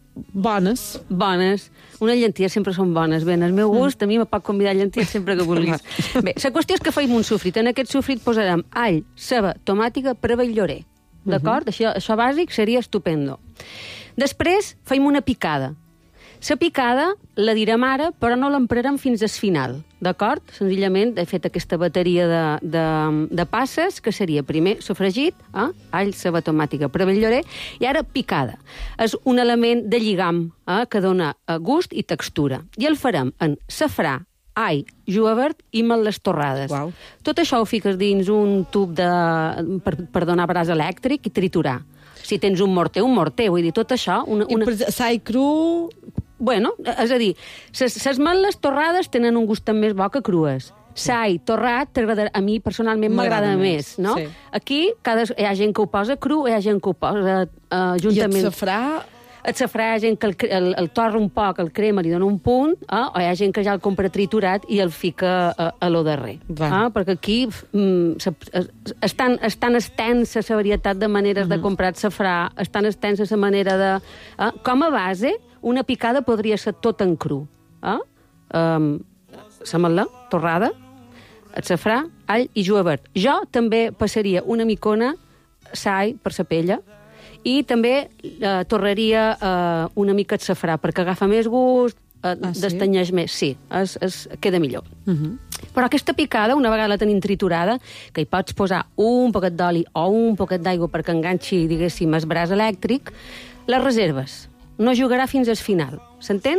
bones. Bones. Unes llenties sempre són bones. Bé, en el meu gust, a mi me pot convidar llenties sempre que vulguis. Bé, la qüestió és que feim un sofrit. En aquest sofrit posarem all, ceba, tomàtica, preva i llorer. D'acord? Uh -huh. això, això bàsic seria estupendo. Després feim una picada. La picada la direm ara, però no l'emprarem fins al final, d'acord? Senzillament he fet aquesta bateria de, de, de passes, que seria primer sofregit, eh? all, ceba, tomàtica, preva i llorer, i ara picada. És un element de lligam eh? que dona gust i textura. I el farem en safrà, all, julivert i meles torrades. Wow. Tot això ho fiques dins un tub de, per, per donar bràs elèctric i triturar. Si tens un morter, un morter, vull dir, tot això... Una, una... I per sall cru... Bueno, és a dir, les meles torrades tenen un gust més bo que crues. Sall torrat, a mi personalment m'agrada més, no? Sí. Aquí cada, hi ha gent que ho posa cru, hi ha gent que ho posa uh, juntament... I el safrà... El safrà hi ha gent que el, el, el torra un poc, el crema, li dona un punt, eh? O hi ha gent que ja el compra triturat i el fica a, a lo darrer. Eh? Perquè aquí mm, és, tan, és tan extensa la varietat de maneres uh -huh. de comprar safrà, és tan extensa la manera de... Eh? Com a base, una picada podria ser tot en cru. Eh? Um, L'ametla torrada, el safrà, all i julivert. Jo també passaria una micona sall per la pella, i també eh, torraria eh, una mica de safrà, perquè agafa més gust, eh, ah, sí? destanyeix més. Sí, es, es, queda millor. Uh -huh. Però aquesta picada, una vegada la tenim triturada, que hi pots posar un poquet d'oli o un poquet d'aigua perquè enganxi, diguéssim, el braç elèctric, les reserves. No jugarà fins al final. S'entén?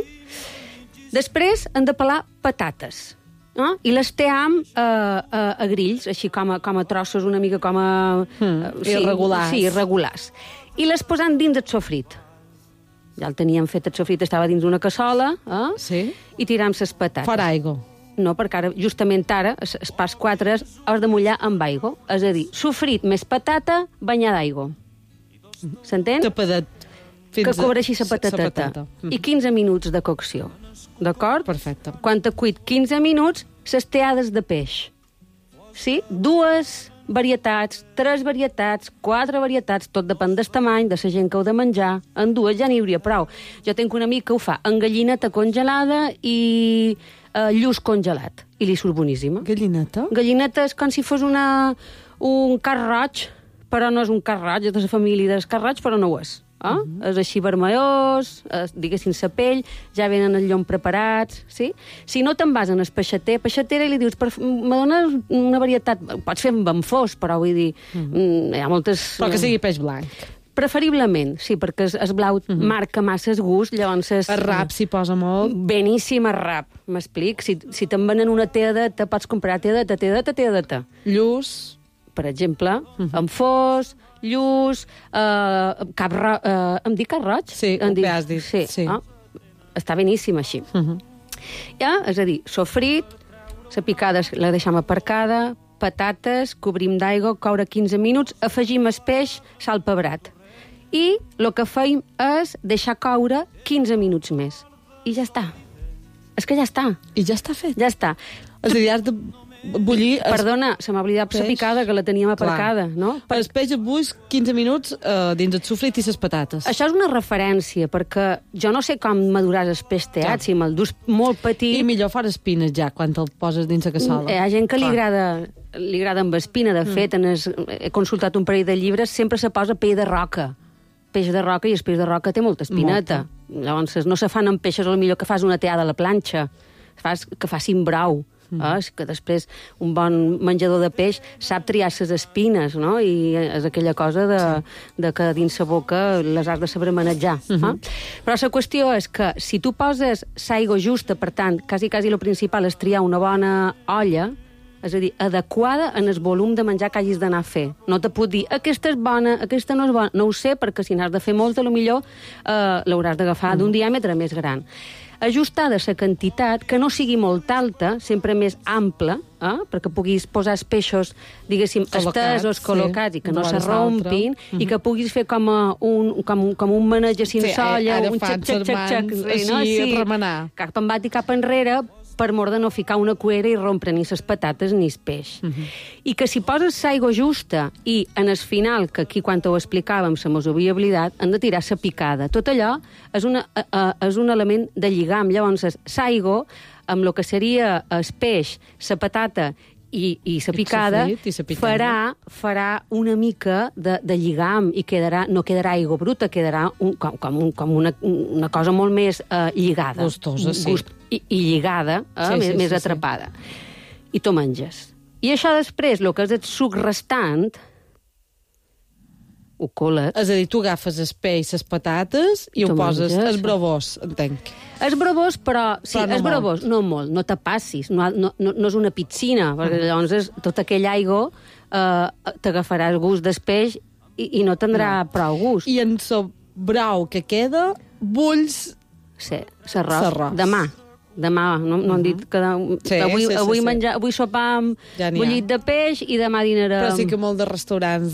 Després hem de pelar patates. No? I les team eh, a, a grills, així com a, com a trossos, una mica com a... Hmm, eh, sí, irregulars. Sí, irregulars. I les posant dins el sofrit. Ja el teníem fet, el sofrit estava dins una cassola, eh? Sí. I tiràvem les patates. Fora aigua. No, perquè ara, justament ara, el pas quatre has de mullar amb aigua. És a dir, sofrit més patata, banyada d'aigua. S'entén? Tapadet. Que cobreixi la patateta. patata. I quinze minuts de cocció. D'acord? Perfecte. Quan t'ha cuit quinze minuts, les teades de peix. Sí? Dues varietats, tres varietats, quatre varietats, tot depèn del tamany, de la gent que heu de menjar. En dues ja n'hi hauria prou. Jo tinc un amic que ho fa en gallineta congelada i eh, lluç congelat. I li surt boníssima. Gallineta? Gallineta és com si fos una, un carn roig, però no és un carn roig, és de la família dels carn roig, però no ho és. Eh? Uh -huh. És així vermellós, és, diguéssim, la pell, ja venen el llom preparats, sí? Si no te'n vas en el peixater, peixatera i li dius, me dones una varietat, pots fer amb fos, però vull dir, uh -huh. hi ha moltes... Però que sigui peix blanc. Preferiblement, sí, perquè el, el blau uh -huh. marca massa el gust, llavors... El rap s'hi posa molt. Beníssim el rap, m'explic? Si, si te'n venen una teadeta, pots comprar teadeta, teadeta, teadeta. Lluç. Per exemple, uh -huh. amb fos... lluç, eh, cap ro... Eh, em dic cap roig? Sí, em dic, has dit. Sí, sí. Ah, està beníssim així. Uh -huh. Ja, és a dir, sofrit, la picada la deixem aparcada, patates, cobrim d'aigua, coure quinze minuts, afegim el peix, sal pebrat. I el que feim és deixar coure quinze minuts més. I ja està. És que ja està. I ja està fet. Ja està. És a dir, has de bullir... Es... Perdona, se m'ha oblidat la picada, que la teníem aparcada, clar, no? Per el peix et bulls quinze minuts eh, dins el sofrit i les patates. Això és una referència, perquè jo no sé com maduràs el peix teat, si me'l dus molt petit... I millor fora espines ja, quan te'l poses dins la cassola. Hi ha gent que li agrada, li agrada amb espina, de fet, mm. es, he consultat un parell de llibres, sempre se posa pell de roca. Peix de roca, i el peix de roca té molta espineta. Molta. Llavors, no se fan amb peixos, potser que fas una teada a la planxa, fas que facin brou. Mm. Eh? Que després un bon menjador de peix sap triar les espines, no? I és aquella cosa de, sí. de que dins la boca les has de saber manejar. Mm-hmm. eh? Però la qüestió és que si tu poses l'aigua justa, per tant, quasi, quasi el principal és triar una bona olla, és a dir, adequada en el volum de menjar que hagis d'anar a fer. No te puc dir, aquesta és bona, aquesta no és bona. No ho sé, perquè si n'has de fer molta, potser eh, l'hauràs d'agafar mm. d'un diàmetre més gran. Ajustada la quantitat, que no sigui molt alta, sempre més ampla, eh? perquè puguis posar els peixos, diguéssim, estesos, sí. col·locats, i que no se rompin, mm-hmm. i que puguis fer com un, com, com un maneig així en solla, un xac-xac-xac-xac, així, no? Sí, remenar. Cap en bat i cap enrere, per mort de no ficar una cuera i rompre ni les patates ni el peix. Uh-huh. I que si poses l'aigua justa i en el final, que aquí quan ho explicàvem se mos havia oblidat, han de tirar la picada. Tot allò és, una, uh, uh, és un element de lligam. Llavors, l'aigua, amb el que seria el peix, la patata i, i la picada, I la picada. Farà, farà una mica de, de lligam i quedarà, no quedarà aigua bruta, quedarà un, com, com, un, com una, una cosa molt més uh, lligada. Gustosa, sí. Gust, i, i lligada, eh, sí, més, sí, més sí, atrapada. Sí. I tu menges. I això després, el que és el suc restant, ho coles. És a dir, tu agafes el peix, les patates, i ho poses al bravós, entenc. És bravós, però... Sí, però no és bravós, no molt, no te passis, no, no, no, no és una piscina, perquè llavors és, tota aquella aigua eh, t'agafarà el gust del peix i, i no tindrà no. prou gust. I en so brau que queda, bulls... Sí, l'arròs. Demà. Demà, no, no han dit que... Sí, avui, sí, sí, avui, sí. menjar, avui sopar amb ja bullit de peix i demà dinarem... Però sí que molts de restaurants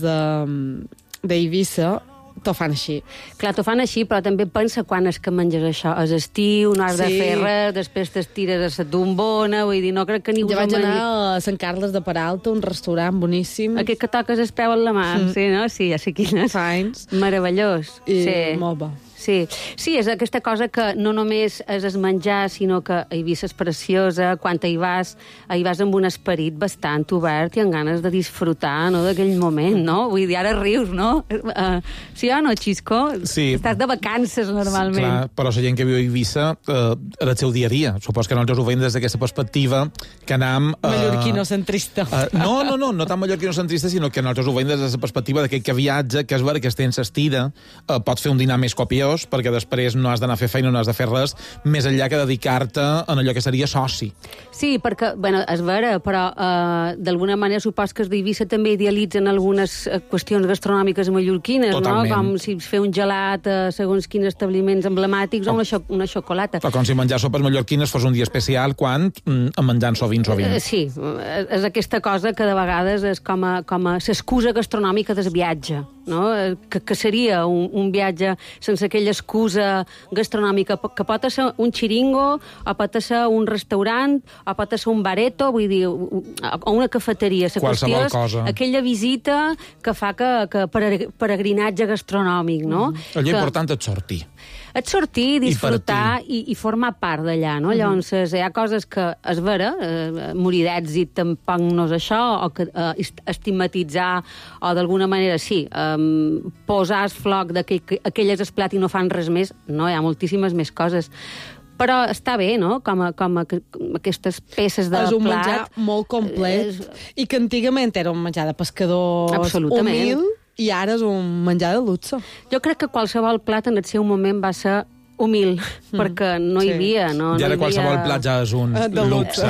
d'Eivissa t'ho fan així. Clar, t'ho fan així, però també pensa quan és que menges això. És estiu, no has sí. de fer res, després t'estires a la tombona, vull dir, no crec que ningú... Jo vaig anar a Sant Carles de Peralta, un restaurant boníssim. Aquest que toques el peu en la mà, mm. sí, no? Sí, ja sé quin és. Fines. Meravellós. I sí. molt bo. Sí. sí, és aquesta cosa que no només és el menjar, sinó que Eivissa és preciosa, quan hi vas, hi vas amb un esperit bastant obert i amb ganes de disfrutar, no?, d'aquell moment, no? Vull dir, ara rius, no? Uh, sí o no, Xisco? Sí. Estàs de vacances, normalment. Clar, però la gent que viu a Eivissa uh, era el seu dia a dia. Supos que nosaltres ho veiem des d'aquesta perspectiva que anam... Uh, mallorquinocentrista. Uh, no, no, no, no tan mallorquinocentrista, sinó que nosaltres ho veiem des de la perspectiva d'aquell que viatja, que és vera que es tens estira, uh, pots fer un dinar més copiós, perquè després no has d'anar a fer feina, no has de fer res, més enllà que dedicar-te en allò que seria soci. Sí, perquè, bueno, és vera, però eh, d'alguna manera supos que els d'Eivissa també idealitzen algunes qüestions gastronòmiques mallorquines, Totalment. no? Com si fer un gelat a segons quins establiments emblemàtics o, o una, xo una xocolata. O com si menjar sopes mallorquines fos un dia especial quan mm, menjant sovint, sovint. Eh, sí, és aquesta cosa que de vegades és com a, com a l'excusa gastronòmica del viatge, no? Que, que seria un, un viatge sense aquella excusa gastronòmica, que pot ser un xiringo, o pot ser un restaurant, o pot ser un bareto, vull dir, o una cafeteria. La qualsevol qüestió és cosa. Aquella visita que fa que, que peregrinatge gastronòmic, no? Mm. Allò que... important és sortir. Et sortir, disfrutar i, i formar part d'allà, no? Mm. Llavors, hi ha coses que, és vera, eh, morir d'èxit tampoc no és això, o que eh, estigmatitzar, o d'alguna manera, sí, eh, posar el floc d'aquelles es plat i no fan res més, no, hi ha moltíssimes més coses. Però està bé, no?, com, a, com, a, com aquestes peces de plat. És un plat. menjar molt complet, és... i que antigament era un menjar de pescadors humil, i ara és un menjar de luxe. Jo crec que qualsevol plat en el seu moment va ser humil, mm. perquè no hi havia... No, I ara no qualsevol havia... plat ja és un de luxe.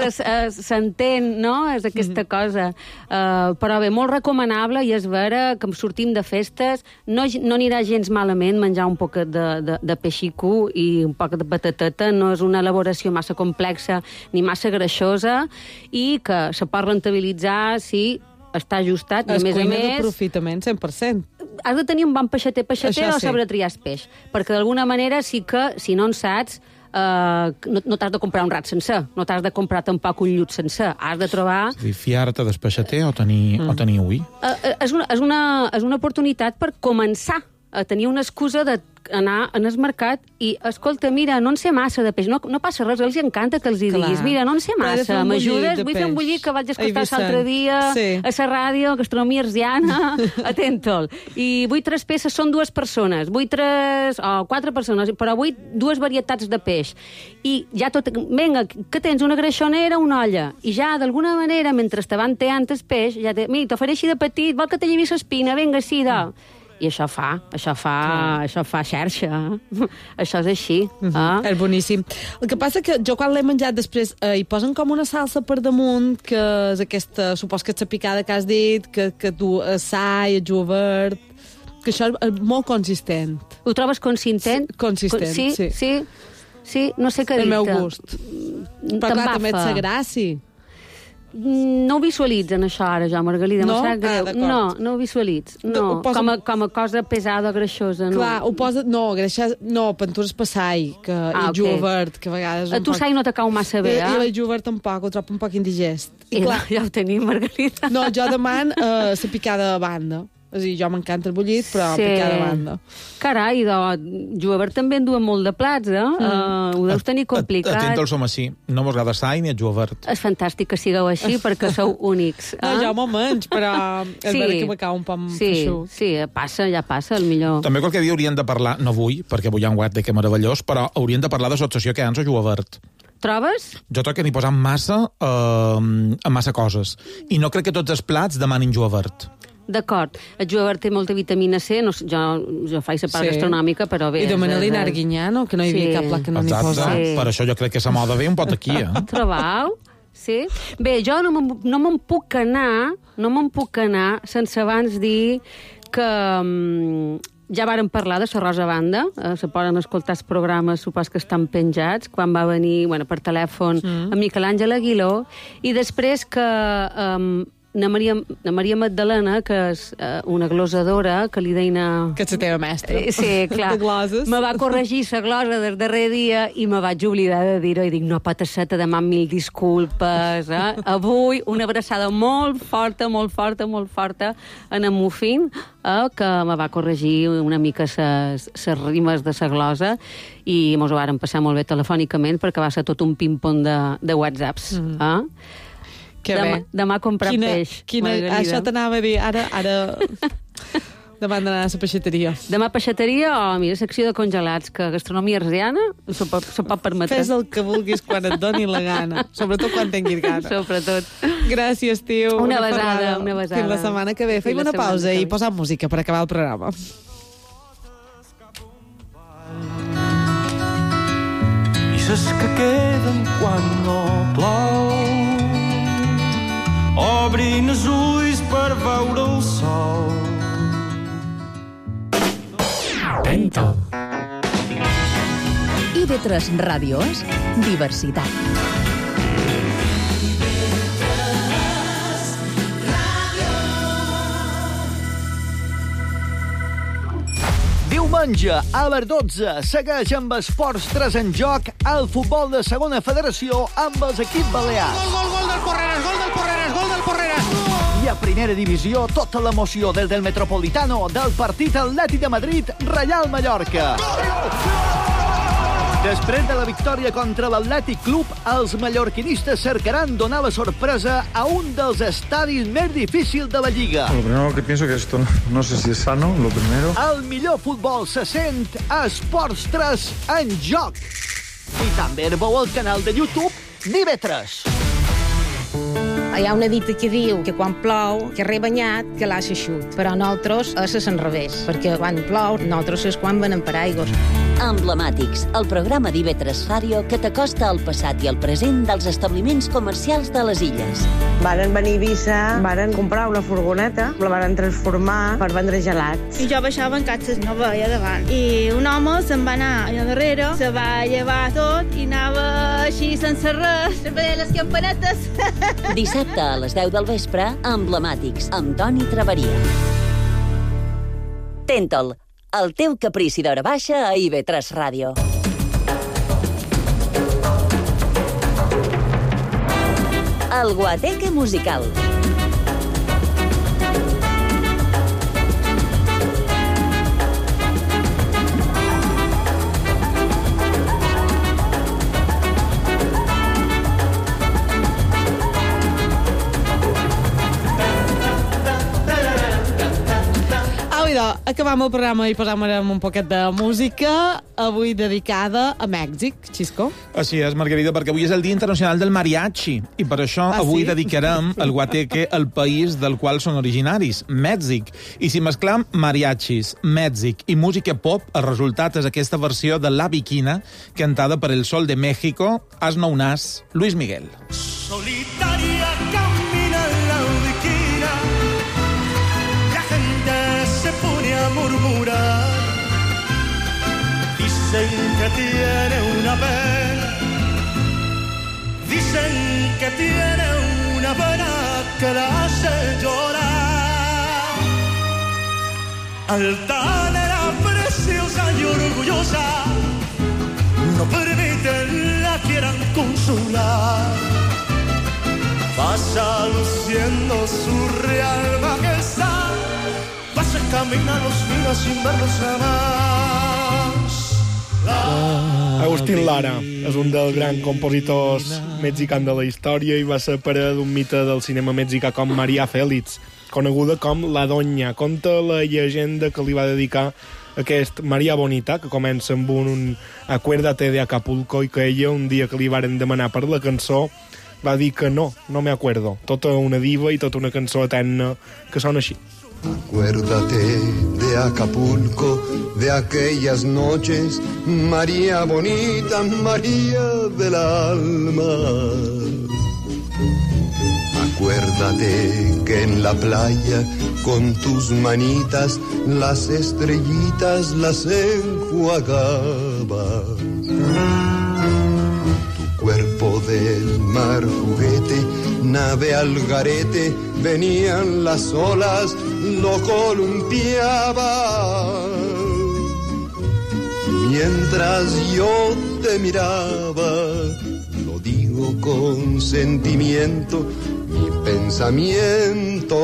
S'entén, no?, és aquesta mm. cosa. Uh, però bé, molt recomanable, i és vera que sortim de festes, no, no anirà gens malament menjar un poc de, de, de peixico i un poc de patateta, no és una elaboració massa complexa ni massa greixosa, i que se pot rentabilitzar si està ajustat, i a més a més... Es d'aprofitament cent per cent. Has de tenir un bon peixater peixater o sí. saber triar el peix, perquè d'alguna manera sí que, si no en saps, Uh, no, no t'has de comprar un rat sencer, no t'has de comprar tampoc un llut sencer, has de trobar... És a dir, fiar-te del peixater o tenir, mm. o tenir ull? Uh, és, una, és, una, és una oportunitat per començar eh, tenia una excusa d'anar en el mercat i, escolta, mira, no en sé massa de peix. No, no passa res, els encanta que els hi diguis. Mira, no en sé massa, m'ajudes? Vull fer un bullit que vaig escoltar l'altre dia sí. a la ràdio, gastronomia arsiana, atenta'l. I vull tres peces, són dues persones. Vull tres, o oh, quatre persones, però vull dues varietats de peix. I ja tot... Vinga, que tens? Una greixonera, una olla. I ja, d'alguna manera, mentre estaven teant el peix, ja te... mira, t'ofereixi de petit, vol que te llevi l'espina? Vinga, sí, da. I això fa, això fa, sí. això fa xarxa. Això és així. Mm -hmm. eh? És boníssim. El que passa que jo quan l'he menjat després eh, hi posen com una salsa per damunt, que és aquesta, supos que és la picada que has dit, que, que tu assai, el julivert, que això és molt consistent. Ho trobes consistent? Sí, consistent, sí. Sí, sí. Sí, no sé què dir-te. El meu gust. Però clar, també et sa gràcia. No ho visualitzen, això, ara, jo, Margalida. No? Ah, no, no ho visualitz. No, posa... com, a, com a cosa pesada o greixosa, no. Clar, ho posa... No, greixar... No, pentures per sai, que ah, i okay. julivert, que a vegades... A tu poc... sai no te cau massa bé, eh? I el julivert tampoc, ho trobo un poc indigest. I, I clar, ja ho tenim, Margalida. No, jo demano uh, la picada a banda. És a dir, jo m'encanta el bullit, però sí. picada a banda. Carai, de julivert també en duen molt de plats, eh? Mm. Uh, ho deus tenir complicat. Atent, som així. No mos agrada sai ni el julivert. És fantàstic que sigueu així, perquè sou únics. Eh? No, jo m'ho menys, però és sí. veritat que m'acaba un poc sí, feixut. Sí, passa, ja passa, el millor. També qualque dia haurien de parlar, no vull, perquè vull un guat de que meravellós, però haurien de parlar de l'associació que hi ha en el julivert. Trobes? Jo trobo que n'hi posen massa, uh, massa coses. I no crec que tots els plats demanin julivert. D'acord. El julivert té molta vitamina C, no, jo, jo faig la part sí. gastronòmica, però bé... I demana l'Inarguinyano, que no hi havia sí. cap plat que no n'hi posa. Sí. Per això jo crec que la moda ve un pot aquí, eh? Trobau? Sí? Bé, jo no me'n no me puc anar, no me'n puc anar sense abans dir que... Um, ja vàrem parlar de la Rosa Banda, eh, se poden escoltar els programes, supos que estan penjats, quan va venir, bueno, per telèfon, mm. a Miquel Àngel Aguiló, i després que... Um, Na Maria, na Maria Magdalena, que és uh, una glosadora, que li deia... Que és la teva mestra. Eh, sí, clar. De gloses. Me va corregir la glosa del darrer dia i me vaig oblidar de dir-ho. I dic, no pot ser, te demano mil disculpes. Eh? Avui, una abraçada molt forta, molt forta, molt forta en en Mufín, eh, que me va corregir una mica les rimes de la glosa i mos ho vàrem passar molt bé telefònicament perquè va ser tot un ping-pong de, de whatsapps. Mm. Eh? Que demà, bé. demà a comprar quina, peix. Quina, això t'anava a dir, ara... ara... demà hem d'anar a la peixateria. Demà a peixateria o, mira, secció de congelats, que gastronomia arsiana se pot, se pot permetre. Fes el que vulguis quan et doni la gana, sobretot quan tinguis gana. Sobretot. Gràcies, tio. Una, una besada, una besada. Fins la setmana que ve. Fem una pausa i posam música per acabar el programa. I ses que queden quan no plou, obrin els ulls per veure el sol. Tento. I ve tres Ràdio és diversitat. Diumenge, a les dotze, segueix amb Esports tres en joc el futbol de segona federació amb els equips balears. Gol, gol, gol del Porreres, gol del Porreres, gol del Porreres! I a primera divisió, tota l'emoció des del Metropolitano del partit Atlètic de Madrid, Reial Mallorca. Després de la victòria contra l'Atlètic Club, els mallorquinistes cercaran donar la sorpresa a un dels estadis més difícils de la Lliga. Lo primero que pienso que esto no sé si es sano, lo primero. El millor futbol se sent a Esports tres en joc. I també veu el canal de YouTube d'I V tres. Hi ha una dita que diu que quan plou, que re banyat, que l'ha xeixut. Però nosaltres és l'enrevés, perquè quan plou, nosaltres és quan venem per aigües. Emblemàtics, el programa d'I V tres Ràdio que t'acosta al passat i al present dels establiments comercials de les illes. Varen venir a Eivissa, varen comprar una furgoneta, la varen transformar per vendre gelats. I jo baixava en catxes, no veia davant. I un home se'n va anar allà darrere, se va llevar tot i anava així sense res, se veia les campanetes. Dissabte a les deu del vespre, Emblemàtics, amb Toni Traveria. Tentol, el teu caprici d'hora baixa a I V tres Ràdio. El Guateque musical. Bueno, acabam el programa i posam un poquet de música, avui dedicada a Mèxic, Xisco. Així és, Margarida, perquè avui és el Dia Internacional del Mariachi, i per això ah, avui sí? dedicarem el guateque al país del qual són originaris, Mèxic. I si mesclam mariachis, Mèxic i música pop, el resultat és aquesta versió de La Bikina, cantada per el Sol de México, Has no un as, Luis Miguel. Solitaria camina la bikina, la gente se pone a murmurar, dicen que tiene una pena, dicen que tiene una pena que la hace llorar. Altanera, preciosa y orgullosa, no permiten la quieran consolar. Pasa luciendo su real majestad, pasa camina los miros sin verlos jamás. Agustín Lara és un dels grans compositors mexicans de la història i va ser pare d'un mite del cinema mexicà com Maria Félix, coneguda com la Doña. Conta la llegenda que li va dedicar aquest Maria Bonita, que comença amb un, un Acuérdate de Acapulco, i que ella, un dia que li varen demanar per la cançó, va dir que no, no me acuerdo. Tota una diva i tota una cançó eterna que sona així. Acuérdate de Acapulco, de aquellas noches, María bonita, María del alma. Acuérdate que en la playa, con tus manitas, las estrellitas las enjuagabas. Tu cuerpo del mar juguete, nave al garete, venían las olas, lo columpiaba. Mientras yo te miraba, lo digo con sentimiento, mi pensamiento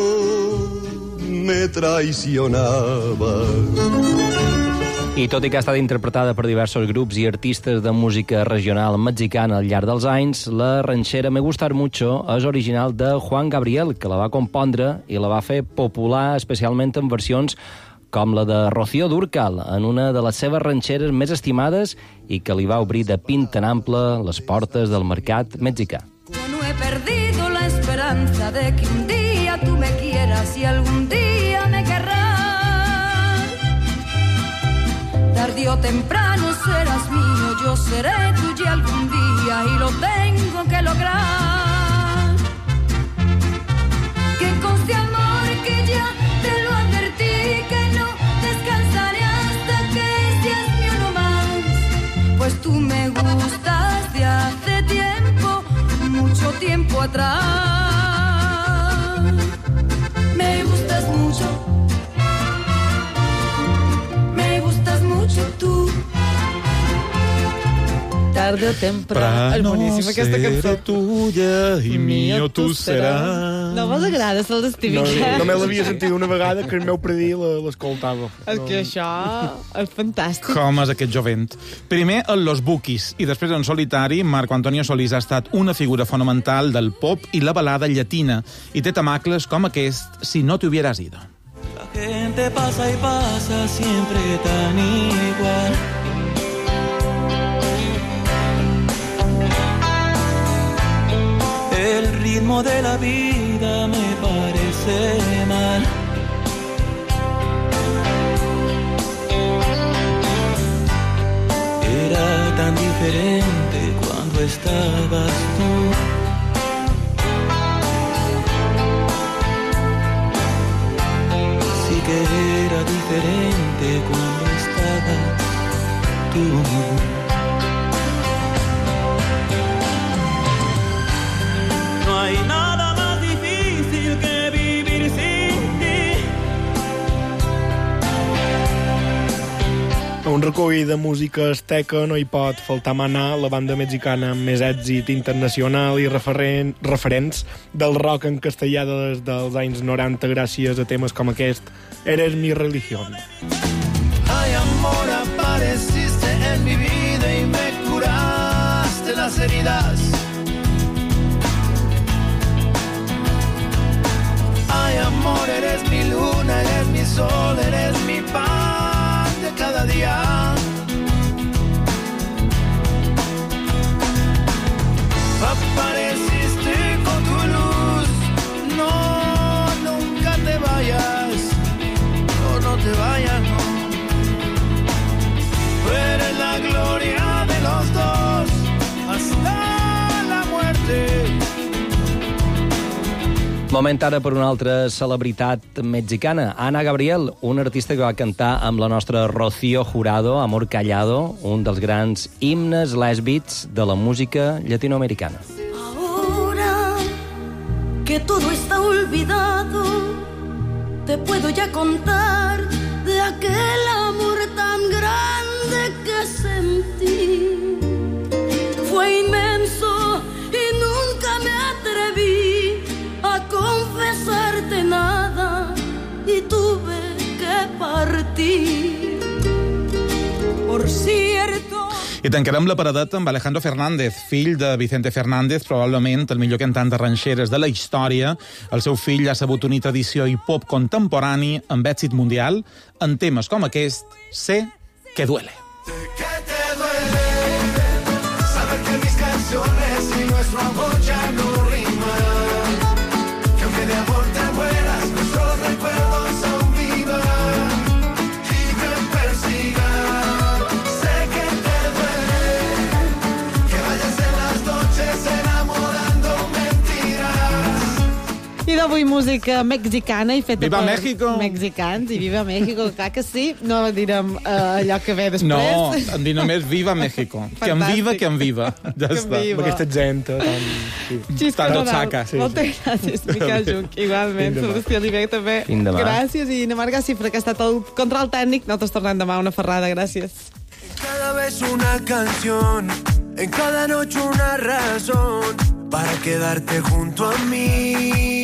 me traicionaba. I tot i que ha estat interpretada per diversos grups i artistes de música regional mexicana al llarg dels anys, la ranxera Me Gustar Mucho és original de Juan Gabriel, que la va compondre i la va fer popular especialment en versions com la de Rocío Dúrcal, en una de les seves ranxeres més estimades i que li va obrir de pint en ample les portes del mercat mexicà. No he perdido la esperanza de que un día tú me quieras y algún día me querrás. Tarde o temprano serás mío, yo seré tuya algún día y lo tengo que lograr. Que conste amor que ya te lo advertí, que no descansaré hasta que seas mi uno más. Pues tú me gustas de hace tiempo, mucho tiempo atrás. Me gustas mucho. Tu. Tarde o temprano. És boníssima aquesta cançó. Tuya i mío tu serà. No vos agrada el d'Stevie Nicks? No, no me l'havia sentit una vegada que el meu predí l'escoltava. És que això és fantàstic. Com és aquest jovent. Primer en Los Bukis i després en solitari, Marco Antonio Solís ha estat una figura fonamental del pop i la balada llatina i té temacles com aquest Si no te hubieras ido. Gente pasa y pasa siempre tan igual. El ritmo de la vida me parece mal. Era tan diferente cuando estabas tú. Que era diferente cuando estabas tú. No hay nada más difícil que vivir sin ti. A un recull de música asteca no hi pot faltar manar la banda mexicana amb més èxit internacional i referent, referents del rock en castellà des dels anys noranta gràcies a temes com aquest Eres mi religión. Ay, amor, apareciste en mi vida y me curaste las heridas. Ay, amor, eres mi luna, eres mi sol, eres mi pan de cada día. Apareciste con tu luz, no, nunca te vayas, no, no te vayas, no. Tú eres la gloria de los dos, hasta la muerte. Moment ara per una altra celebritat mexicana, Ana Gabriel, una artista que va cantar amb la nostra Rocío Jurado, Amor Callado, un dels grans himnes lèsbics de la música llatinoamericana. Ahora que todo está olvidado, te puedo ya contar de aquel amor tan grande que sentí. Fue inmenso y nunca me atreví a confesarte nada y tuve que partir. Por cierto... I tancarem la paradeta amb Alejandro Fernández, fill de Vicente Fernández, probablement el millor cantant de ranxeres de la història. El seu fill ha sabut unir tradició i pop contemporani amb èxit mundial en temes com aquest, Sé que duele. ¿Qué te duele? Saber que mis canciones y nuestro amor ya no riman. Que aunque de amor te mueras, nuestros recuerdos aún vivan y me persigan. Sé que te duele que vayas en las noches enamorando mentiras. I d'avui música mexicana i feta Viva per México! mexicans i Viva México, clar que sí. No direm uh, allò que ve després. No, em dic només Viva México. Que en viva, que en viva. Ja Que està. viva. Aquesta gent tan... Sí. Xisco Tant et Nadal. saca. Sí, Moltes gràcies, Miquel Junc. Igualment, Fins demà. Sebastià Oliver també. Fins demà. Gràcies i Neymar Gacifra, que ha estat el control tècnic. Nosaltres tornem demà una ferrada. Gràcies. Cada vez una canción, en cada noche una razón para quedarte junto a mí.